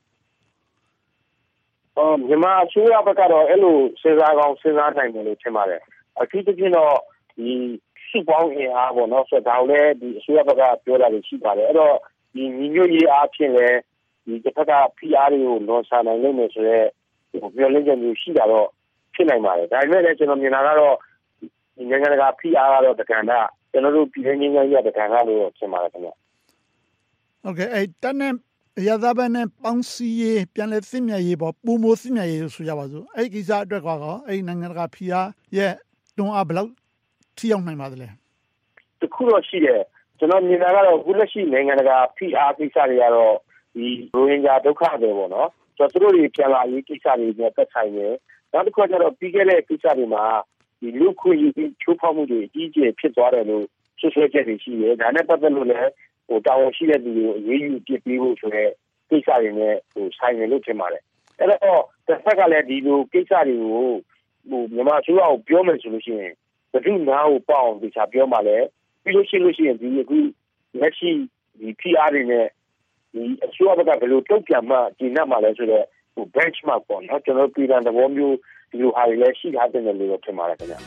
အော်မြန်မာအစိုးရဘက်ကတော့အဲ့လိုစဉ်းစားကောင်းစဉ်းစားနိုင်တယ်လို့ထင်ပါတယ်အထူးသဖြင့်တော့ဒီစုပေါင်းအင်အားပေါ့နော်ဆိုတော့ဒါလည်းဒီအစိုးရဘက်ကပြောတာတွေရှိပါတယ်အဲ့တော့ဒီညီညွတ်ရေးအားဖြင့်လည်းဒီတစ်ခါကဖိအားတွေကိုလွန်ဆန်နိုင်လိမ့်မယ်ဆိုတော့ဟိုပြောလင်းချက်မျိုးရှိတာတော့ဖြစ်နိုင်ပါတယ်ဒါပေမဲ့လည်းကျွန်တော်မြင်တာကတော့ဒီနိုင်ငံတကာဖိအားကတော့တကန်တာကျွန်တော်တို့ပြည်ထောင်စုငင်းငယ်ရေးတကန်တာလို့ထင်ပါတယ်ခင်ဗျဟုတ်ကဲ့အဲ့တန်းနဲ့ရသဘနဲ့ပေါင်းစည်းရေးပြန်လည်သင့်မြတ်ရေးပေါ့ပုံမိုသင့်မြတ်ရေးလို့ဆိုကြပါစို့အဲ့ဒီကိစ္စအတွက်ကောအဲ့ဒီနိုင်ငံတကာဖိအားရဲ့တွန်းအားဘယ်လောက်ထိရောက်နိုင်ပါသလဲတခုတော့ရှိတယ်ကျွန်တော်မြင်တာကတော့အခုလက်ရှိနိုင်ငံတကာဖိအားကိစ္စတွေကတော့ဒီရိုဟင်ဂျာဒုက္ခတွေပေါ့နော်ဆိုတော့သူတို့တွေပြန်လာရေးကိစ္စတွေနဲ့သက်ဆိုင်တယ်နောက်တစ်ခါကျတော့ပြီးခဲ့တဲ့ကိစ္စတွေမှာဒီလူခွင့်ရေးချိုးဖောက်မှုတွေအကြီးအကျယ်ဖြစ်သွားတယ်လို့ဆွဆွဲချက်တွေရှိတယ်ဒါနဲ့ပတ်သက်လို့လည်းဟိုတာဝန်ရှိတဲ့သူတွေကိုအရေးယူပြစ်ပေးဖို့ဆိုတဲ့ကိစ္စတွေနဲ့ဟိုဆိုင်တယ်လို့ထင်ပါတယ်အဲ့တော့တစ်ဖက်ကလည်းဒီလိုကိစ္စတွေကိုဟိုမြန်မာအစိုးရကိုပြောမယ်ဆိုလို့ရှိရင်ဘယ်သူနားကိုပေါ့အောင်ဒီချာပြောမှလည်းပြီးလို့ရှိလို့ရှိရင်ဒီအခုလက်ရှိဒီ P R တွေနဲ့ဒီအစိုးရဘက်ကဘယ်လိုတုံ့ပြန်မှဒီနောက်မှလည်းဆိုတော့ဟို benchmark ပေါ့နော်ကျွန်တော်ပြည်ထောင်သဘောမျိုးဒီလိုဟာတွေလည်းရှိထားတယ်လို့ထင်ပါတယ်ခင်ဗျာ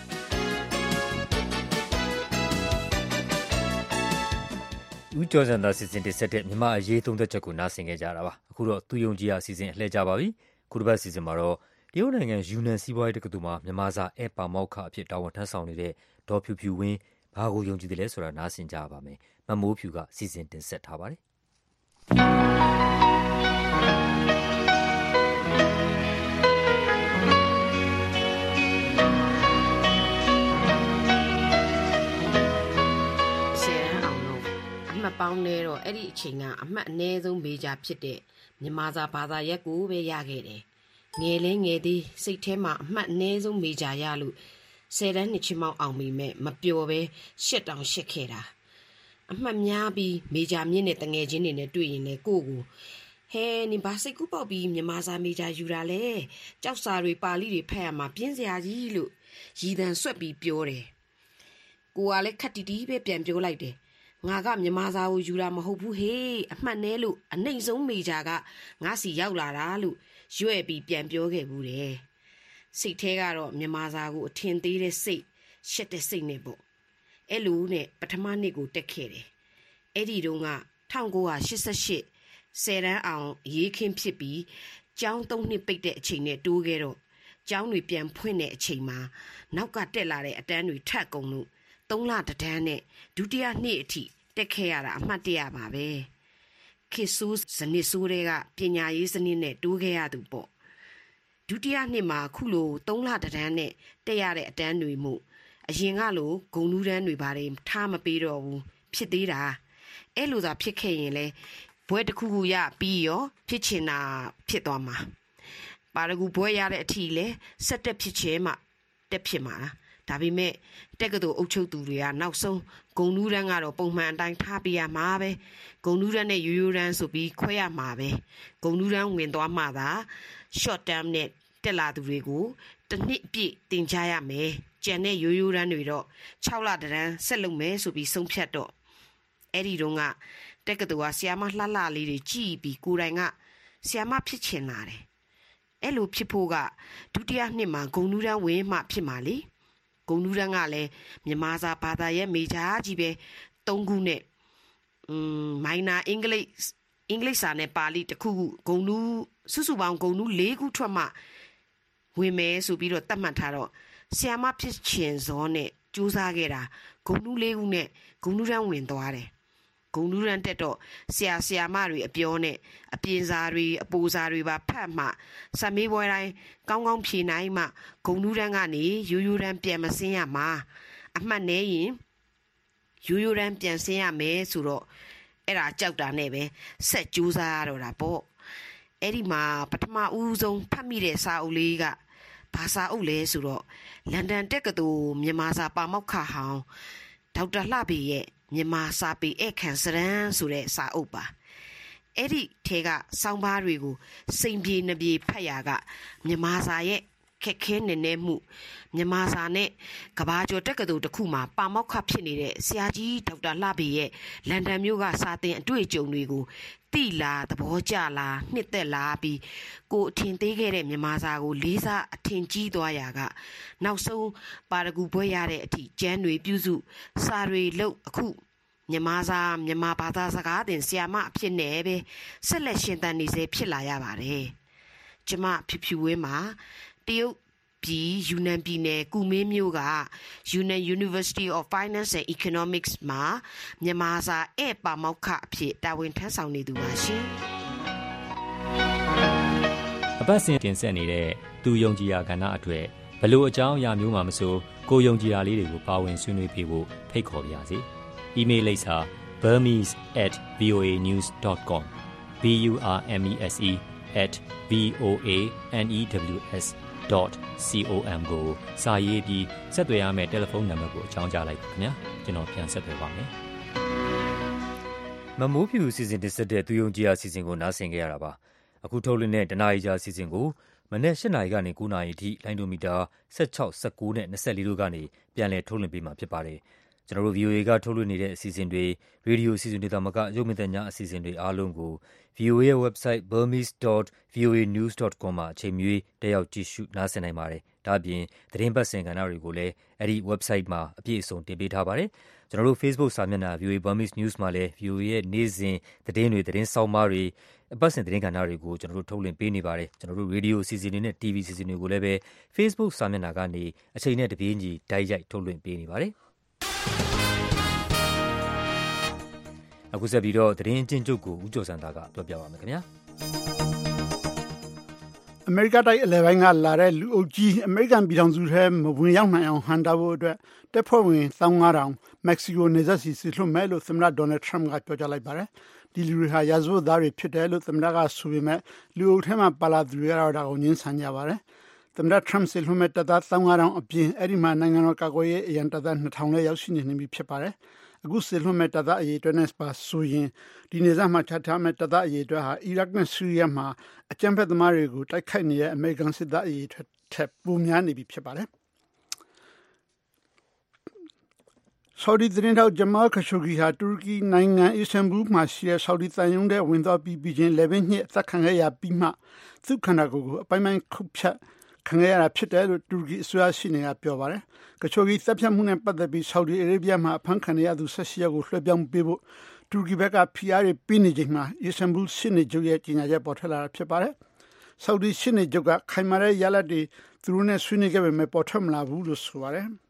ဦးကျော်စံသာစီစဉ်တင်ဆက်တဲ့မြန်မာအရေးသုံးသက်ချက်ကိုနားဆင်ခဲ့ကြတာပါအခုတော့သူယုံကြည်ရာစီစဉ်အလှည့်ကြပါပြီခုတစ်ပတ်စီစဉ်မှာတော့တရုတ်နိုင်ငံယူနန်စီးပွားရေးတက္ကသိုလ်မှာမြန်မာစာဧပါမောက္ခအဖြစ်တာဝန်ထမ်းဆောင်နေတဲ့ဒေါ်ဖြူဖြူဝင်းဘာကိုယုံကြည်တယ်လဲဆိုတာနားဆင်ကြပါမယ်မမိုးဖြူကစီစဉ်တင်ဆက်ထားပါတယ်ပေါင်းနေတော့အဲ့ဒီအချိန်ကအမှတ်အနည်းဆုံးမေဂျာဖြစ်တဲ့မြန်မာစာဘာသာရပ်ကိုပဲရခဲ့တယ်ငယ်လဲငယ်သေးစိတ်ထဲမှာအမှတ်အနည်းဆုံးမေဂျာရလို့ဆယ်တန်းနှစ်ချီမောင်းအောင်မိမဲ့မပျော်ပဲရှစ်တောင်ရှစ်ခဲ့တာအမှတ်များပြီးမေဂျာမြင့်တဲ့တငယ်ချင်းတွေနဲ့တွေ့ရင်လေကိုကိုဟဲနေဘာစိတ်ကူးပေါက်ပြီးမြန်မာစာမေဂျာယူတာလဲကြောက်စာတွေပါဠိတွေဖတ်ရမှာပြင်းစရာကြီးလို့ရည်တန်ဆွက်ပြီးပြောတယ်ကိုကလည်းခက်တီတီပဲပြန်ပြောလိုက်တယ်ငါကမြန်မာစာကိုယူတာမဟုတ်ဘူးဟေးအမှတ်နဲလို့အနှိမ့်ဆုံးမေဂျာကငါစီရောက်လာတာလို့ရွဲ့ပြီးပြန်ပြောခဲ့ဘူးတယ်စိတ်ထဲကတော့မြန်မာစာကိုအထင်သေးတဲ့စိတ်ရှက်တဲ့စိတ်နဲ့ပေါ့အဲ့လိုနဲ့ပထမနှစ်ကိုတက်ခဲ့တယ်အဲ့ဒီတုန်းက၁၉၈၈ဆယ်တန်းအောင်ရေးခင်းဖြစ်ပြီးကျောင်းသုံးနှစ်ပိတ်တဲ့အချိန်နဲ့တိုးခဲ့တော့ကျောင်းတွေပြန်ဖွင့်တဲ့အချိန်မှာနောက်ကတက်လာတဲ့အတန်းတွေထပ်ကုန်လို့သုံးလတန်းနဲ့ဒုတိယနှစ်အထိတက်ခဲ့ရတာအမှတ်တရပါပဲခေဆူးစနစ်ဆိုးတွေကပညာရေးစနစ်နဲ့တိုးခဲ့ရသူပေါ့ဒုတိယနှစ်မှာခုလိုသုံးလတန်းနဲ့တက်ရတဲ့အတန်းတွေမှုအရင်ကလိုဂုံနူးတန်းတွေပါတယ်ထားမပေးတော့ဘူးဖြစ်သေးတာအဲ့လိုသာဖြစ်ခဲ့ရင်လဲဘွဲတစ်ခုခုရပြီးရောဖြစ်ချင်တာဖြစ်သွားမှာပါရဂူဘွဲရတဲ့အထိလဲဆက်တက်ဖြစ်ချင်မှတက်ဖြစ်မှာလားဒါပေမဲ့တက္ကသိုလ်အုပ်ချုပ်သူတွေကနောက်ဆုံးဂုံနူးတန်းကတော့ပုံမှန်အတိုင်းထားပြရမှာပဲဂုံနူးတန်းနဲ့ရိုးရိုးတန်းဆိုပြီးခွဲရမှာပဲဂုံနူးတန်းဝင်သွားမှသာ short term နဲ့တက်လာသူတွေကိုတစ်နှစ်ပြည့်တင်ချရမယ်ကျန်တဲ့ရိုးရိုးတန်းတွေတော့၆လတန်းဆက်လုပ်မယ်ဆိုပြီးဆုံးဖြတ်တော့အဲ့ဒီတုန်းကတက္ကသိုလ်ကဆရာမလှလှလေးတွေကြည်ပြီးကိုယ်တိုင်ကဆရာမဖြစ်ချင်လာတယ်အဲ့လိုဖြစ်ဖို့ကဒုတိယနှစ်မှာဂုံနူးတန်းဝင်မှဖြစ်မှာလေဂုံနူးတန်းကလည်းမြန်မာစာဘာသာရဲ့မေဂျာကြီးပဲသုံးခုနဲ့อืมမိုင်နာအင်္ဂလိပ်အင်္ဂလိပ်စာနဲ့ပါဠိတစ်ခုခုဂုံနူးစုစုပေါင်းဂုံနူး၄ခုထွက်မှဝင်မယ်ဆိုပြီးတော့တတ်မှတ်ထားတော့ဆရာမဖြစ်ချင်စောနဲ့စူးစမ်းခဲ့တာဂုံနူး၄ခုနဲ့ဂုံနူးတန်းဝင်သွားတယ်ဂဂုံလူရန်တက်တော့ဆရာဆရာမတွေအပြောနဲ့အပြင်စာတွေအပူစာတွေပါဖတ်မှစမေးပွဲတိုင်းကောင်းကောင်းဖြေနိုင်မှဂုံလူရန်ကနေရိုးရိုးရန်ပြန်မစင်းရမှာအမှတ်နဲ့ရင်ရိုးရိုးရန်ပြန်စင်းရမယ်ဆိုတော့အဲ့ဒါကြောက်တာနဲ့ပဲဆက်ကြိုးစားရတော့တာပေါ့အဲ့ဒီမှာပထမဦးဆုံးဖတ်မိတဲ့စာအုပ်လေးကဘာစာအုပ်လဲဆိုတော့လန်ဒန်တက္ကသိုလ်မြန်မာစာပါမောက္ခဟောင်းဒေါက်တာလှပေရဲ့မြန်မာစာပေဧကံစရန်ဆိုတဲ့စာအုပ်ပါအဲ့ဒီထဲကစောင်းပါးတွေကိုစိန်ပြေနှပြေဖတ်ရကမြန်မာစာရဲ့ခက်ခဲနေနေမှုမြန်မာစာနဲ့ကဘာကျော်တက္ကသိုလ်တစ်ခုမှာပါမောက္ခဖြစ်နေတဲ့ဆရာကြီးဒေါက်တာလှပေရဲ့လန်ဒန်မြို့ကစာသင်အတွေ့အကြုံတွေကိုတိလာသဘောကျလာနှစ်သက်လာပြီးကိုအထင်သေးခဲ့တဲ့မြန်မာစာကိုလေးစားအထင်ကြီးသွားရာကနောက်ဆုံးပါရဂူပွဲရတဲ့အထိကျန်းတွေပြုစုစာတွေလုပ်အခုမြန်မာစာမြန်မာဘာသာစကားသင်ဆရာမအဖြစ်နဲ့ပဲဆက်လက်ရှင်သန်နေစေဖြစ်လာရပါတယ်ကျမဖြူဖြူဝင်းမှာတရုတ်ပြည်ယူနန်ပြည်နယ်ကူမင်းမြို့က Yunnan University of Finance and Economics မှာမြန်မာစာဧပါမောက္ခအဖြစ်တာဝန်ထမ်းဆောင်နေသူပါရှင်အပတ်စဉ်တင်ဆက်နေတဲ့သူယုံကြည်ရာကဏ္ဍအတွက်ဘလို့အကြောင်းအရာမျိုးမှမဆိုကိုယုံကြည်ရာလေးတွေကိုပါဝင်ဆွေးနွေးပေးဖို့ဖိတ်ခေါ်ပါရစေ။ email လိပ်စာ burmese at voanews dot com b u r m e s e at v o a n e w s dot com ကိုစာရေးပြီးဆက်သွယ်ရမယ့်တယ်လီဖုန်းနံပါတ်ကိုအကြောင်းကြားလိုက်ပါခင်ဗျာကျွန်တော်ပြန်ဆက်သွယ်ပါမယ်မမိုးဖြူစီစဉ်တင်ဆက်တဲ့သူယုံကြည်ရာစီစဉ်ကိုနားဆင်ကြရတာပါအခုထုတ်လွှင့်တဲ့တနားရီကြာစီစဉ်ကိုမနေ့၈နာရီကနေ၉နာရီအထိလိုင်းဒိုမီတာ၁၆ ၁၉နဲ့၂၄တို့ကနေပြန်လည်ထုတ်လွှင့်ပေးမှာဖြစ်ပါတယ်ကျွန်တော်တို့ ဗီအိုအေ ကထုတ်လွှင့်နေတဲ့အစီအစဉ်တွေရေဒီယိုအစီအစဉ်တွေသာမကရုပ်မြင်သံကြားအစီအစဉ်တွေအားလုံးကို ဗီအိုအေ ရဲ့ website burmese dot v o a news dot com မှာအချိန်မရွေးတက်ရောက်ကြည့်ရှုနားဆင်နိုင်ပါတယ်။ဒါ့အပြင်သတင်းပတ်စင်ကဏ္ဍတွေကိုလည်းအဲ့ဒီ website မှာအပြည့်အစုံတင်ပေးထားပါတယ်။ကျွန်တော်တို့ Facebook စာမျက်နှာ ဗီအိုအေ Burmese News မှာလည်း ဗီအိုအေ ရဲ့နေ့စဉ်သတင်းတွေသတင်းဆောင်းပါးတွေအပတ်စဉ်သတင်းကဏ္ဍတွေကိုကျွန်တော်တို့ထုတ်လွှင့်ပေးနေပါတယ်။ကျွန်တော်တို့ရေဒီယိုအစီအစဉ်တွေနဲ့ တီဗီအစီအစဉ်တွေကိုလည်းပဲ Facebook စာမျက်နှာကနေအချိန်နဲ့တပြေးညီတိုက်ရိုက်ထုတ်လွှင့်ပေးနေပါတယ်။အခုဆက်ပြီးတော့သတင်းအကျဉ်းချုပ်ကိုဦးကျော်စံသားကပြောပြပါမယ်ခင်ဗျာအမေရိကတိုက်အလဲပိုင်းကလာတဲ့လူအုပ်ကြီးအမေရိကန်ပြည်ထောင်စုထဲမဝင်ရောက်နိုင်အောင်ဟန်တာဖို့အတွက်တပ်ဖွဲ့ဝင်၁၅ထောင်မက္ကဆီကိုနေဆက်စီစစ်လွှတ်မယ်လို့သမ္မတဒေါ်နယ်ထရမ့်ကပြောကြားလိုက်ပါတယ်ဒီလူတွေဟာရာဇဝတ်သားတွေဖြစ်တယ်လို့သမ္မတကဆိုပေမဲ့လူအုပ်ထဲမှာပါလာသူတွေကတော့ဒါကိုငြင်းဆန်ကြပါတယ်သမ္မတထရမ့်စစ်လွှတ်မဲ့တပ်သား၁၅ထောင်အပြင်အဲ့ဒီမှာနိုင်ငံတော်ကာကွယ်ရေးအရန်တပ်သား၂ထောင်လည်းရောက်ရှိနေပြီဖြစ်ပါတယ်အခုစစ်လွှတ်မဲ့တပ်သားအရေးအတွက်နဲ့ပါဆိုရင်ဒီနေစားမှာချထားမဲ့တပ်သားအရေးအတွက်ဟာအီရတ်နဲ့ဆီးရီးယားမှာအကြမ်းဖက်သမားတွေကိုတိုက်ခိုက်နေတဲ့အမေရိကန်စစ်သားအရေးအတွက်ထပ်ပိုများနေပြီဖြစ်ပါတယ်ဆော်ဒီသတင်းထောက်ဂျမားခရှိုဂီဟာတူရကီနိုင်ငံအစ္စတန်ဘူလ်မှာရှိတဲ့ဆော်ဒီတန်ယုံတဲ့ဝင်သွားပြီးပြီးချင်းလေဗင်းညစ်သက်ခံခဲ့ရပြီးမှသူ့ခန္ဓာကိုယ်ကိုအပိုင်းပိုင်းခုတ်ဖြတ်ခံရတာဖြစ်တယ်လို့တူရကီအစိုးရရှိနေကပြောပါတယ်။ကချိုဂီတပ်ဖြတ်မှုနဲ့ပတ်သက်ပြီးဆော်ဒီအာရေဗျမှာအဖမ်းခံရသူ၁၈ယောက်ကိုလွှဲပြောင်းပေးဖို့တူရကီဘက်ကဖိအားတွေပေးနေချိန်မှာအစ္စတန်ဘူလ်ရှစ်နေချုပ်ရဲ့ကြီးညာချက်ပေါ်ထွက်လာတာဖြစ်ပါတယ်။ဆော်ဒီရှစ်နေချုပ်ကခိုင်မာတဲ့ရလဒ်တွေသူတို့နဲ့ဆွေးနွေးခဲ့ပေမဲ့ပေါ်ထွက်မလာဘူးလို့ဆိုပါတယ်။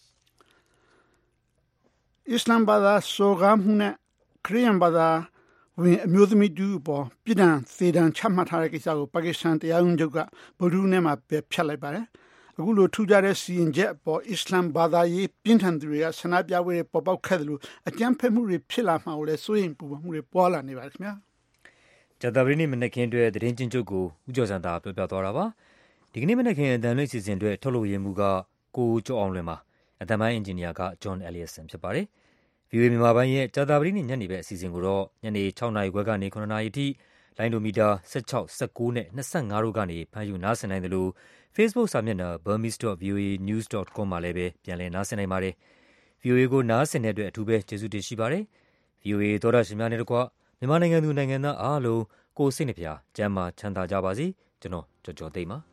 အစ္စလမ်ဘာသာဆိုဂါမှုနဲ့ခရစ်ယာန်ဘာသာဝင်အမျိုးသမီးတူပေါ်ပြည်ထောင်စေတံချမှတ်ထားတဲ့ကိစ္စကိုပါကစ္စတန်တရားရုံးချုပ်ကဗုဒ္ဓဟူးနေ့မှာဖျက်လိုက်ပါတယ်။အခုလိုထူးခြားတဲ့စီရင်ချက်အပေါ်အစ္စလမ်ဘာသာရေးပြင်းထန်သူတွေကဆန္ဒပြပွဲတွေပေါ်ပေါက်ခဲ့တယ်လို့အကြမ်းဖက်မှုတွေဖြစ်လာမှာကိုလည်းစိုးရိမ်ပူပန်မှုတွေပွားလာနေပါတယ်ခင်ဗျာ။ကြာသပတေးနေ့မနက်ခင်းအတွက်သတင်းချင်းချုပ်ကိုဦးကျော်စံသာပြောပြသွားတာပါ။ဒီကနေ့မနက်ခင်းအတန်လွင့်စီစဉ်အတွက်ထုတ်လုပ်ရမှုကကိုကျော်အောင်လွင်ပါ။အတန်ပိုင်းအင်ဂျင်နီယာကဂျွန်အယ်လီယက်ဆန်ဖြစ်ပါတယ်။ ဗီအိုအေမြန်မာပိုင်းရဲ့ကြာသပတေးနေ့ညနေပဲအစီအစဉ်ကိုတော့ညနေ၆နာရီခွဲကနေ၇နာရီအထိလိုင်းဒိုမီတာ၁၆ ၁၉နဲ့၂၅တို့ကနေဖမ်းယူနားဆင်နိုင်တယ်လို့ Facebook စာမျက်နှာ burmese dot v o a news dot com မှာလည်းပဲပြန်လည်နားဆင်နိုင်ပါတယ်။ ဗီအိုအေကိုနားဆင်တဲ့အတွက်အထူးပဲကျေးဇူးတင်ရှိပါတယ်။ ဗီအိုအေသောတာရှင်များနဲ့တကွမြန်မာနိုင်ငံသူနိုင်ငံသားအားလုံးကိုယ်စိတ်နှပြကျန်းမာချမ်းသာကြပါစေ။ကျွန်တော်ကျော်ကျော်သိမ်းပါ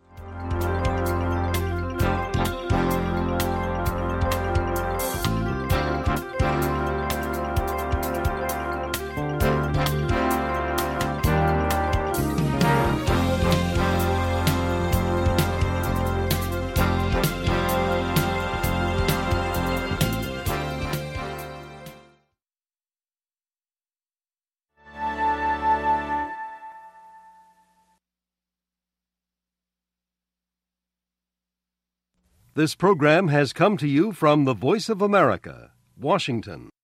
This program has come to you from the Voice of America, Washington.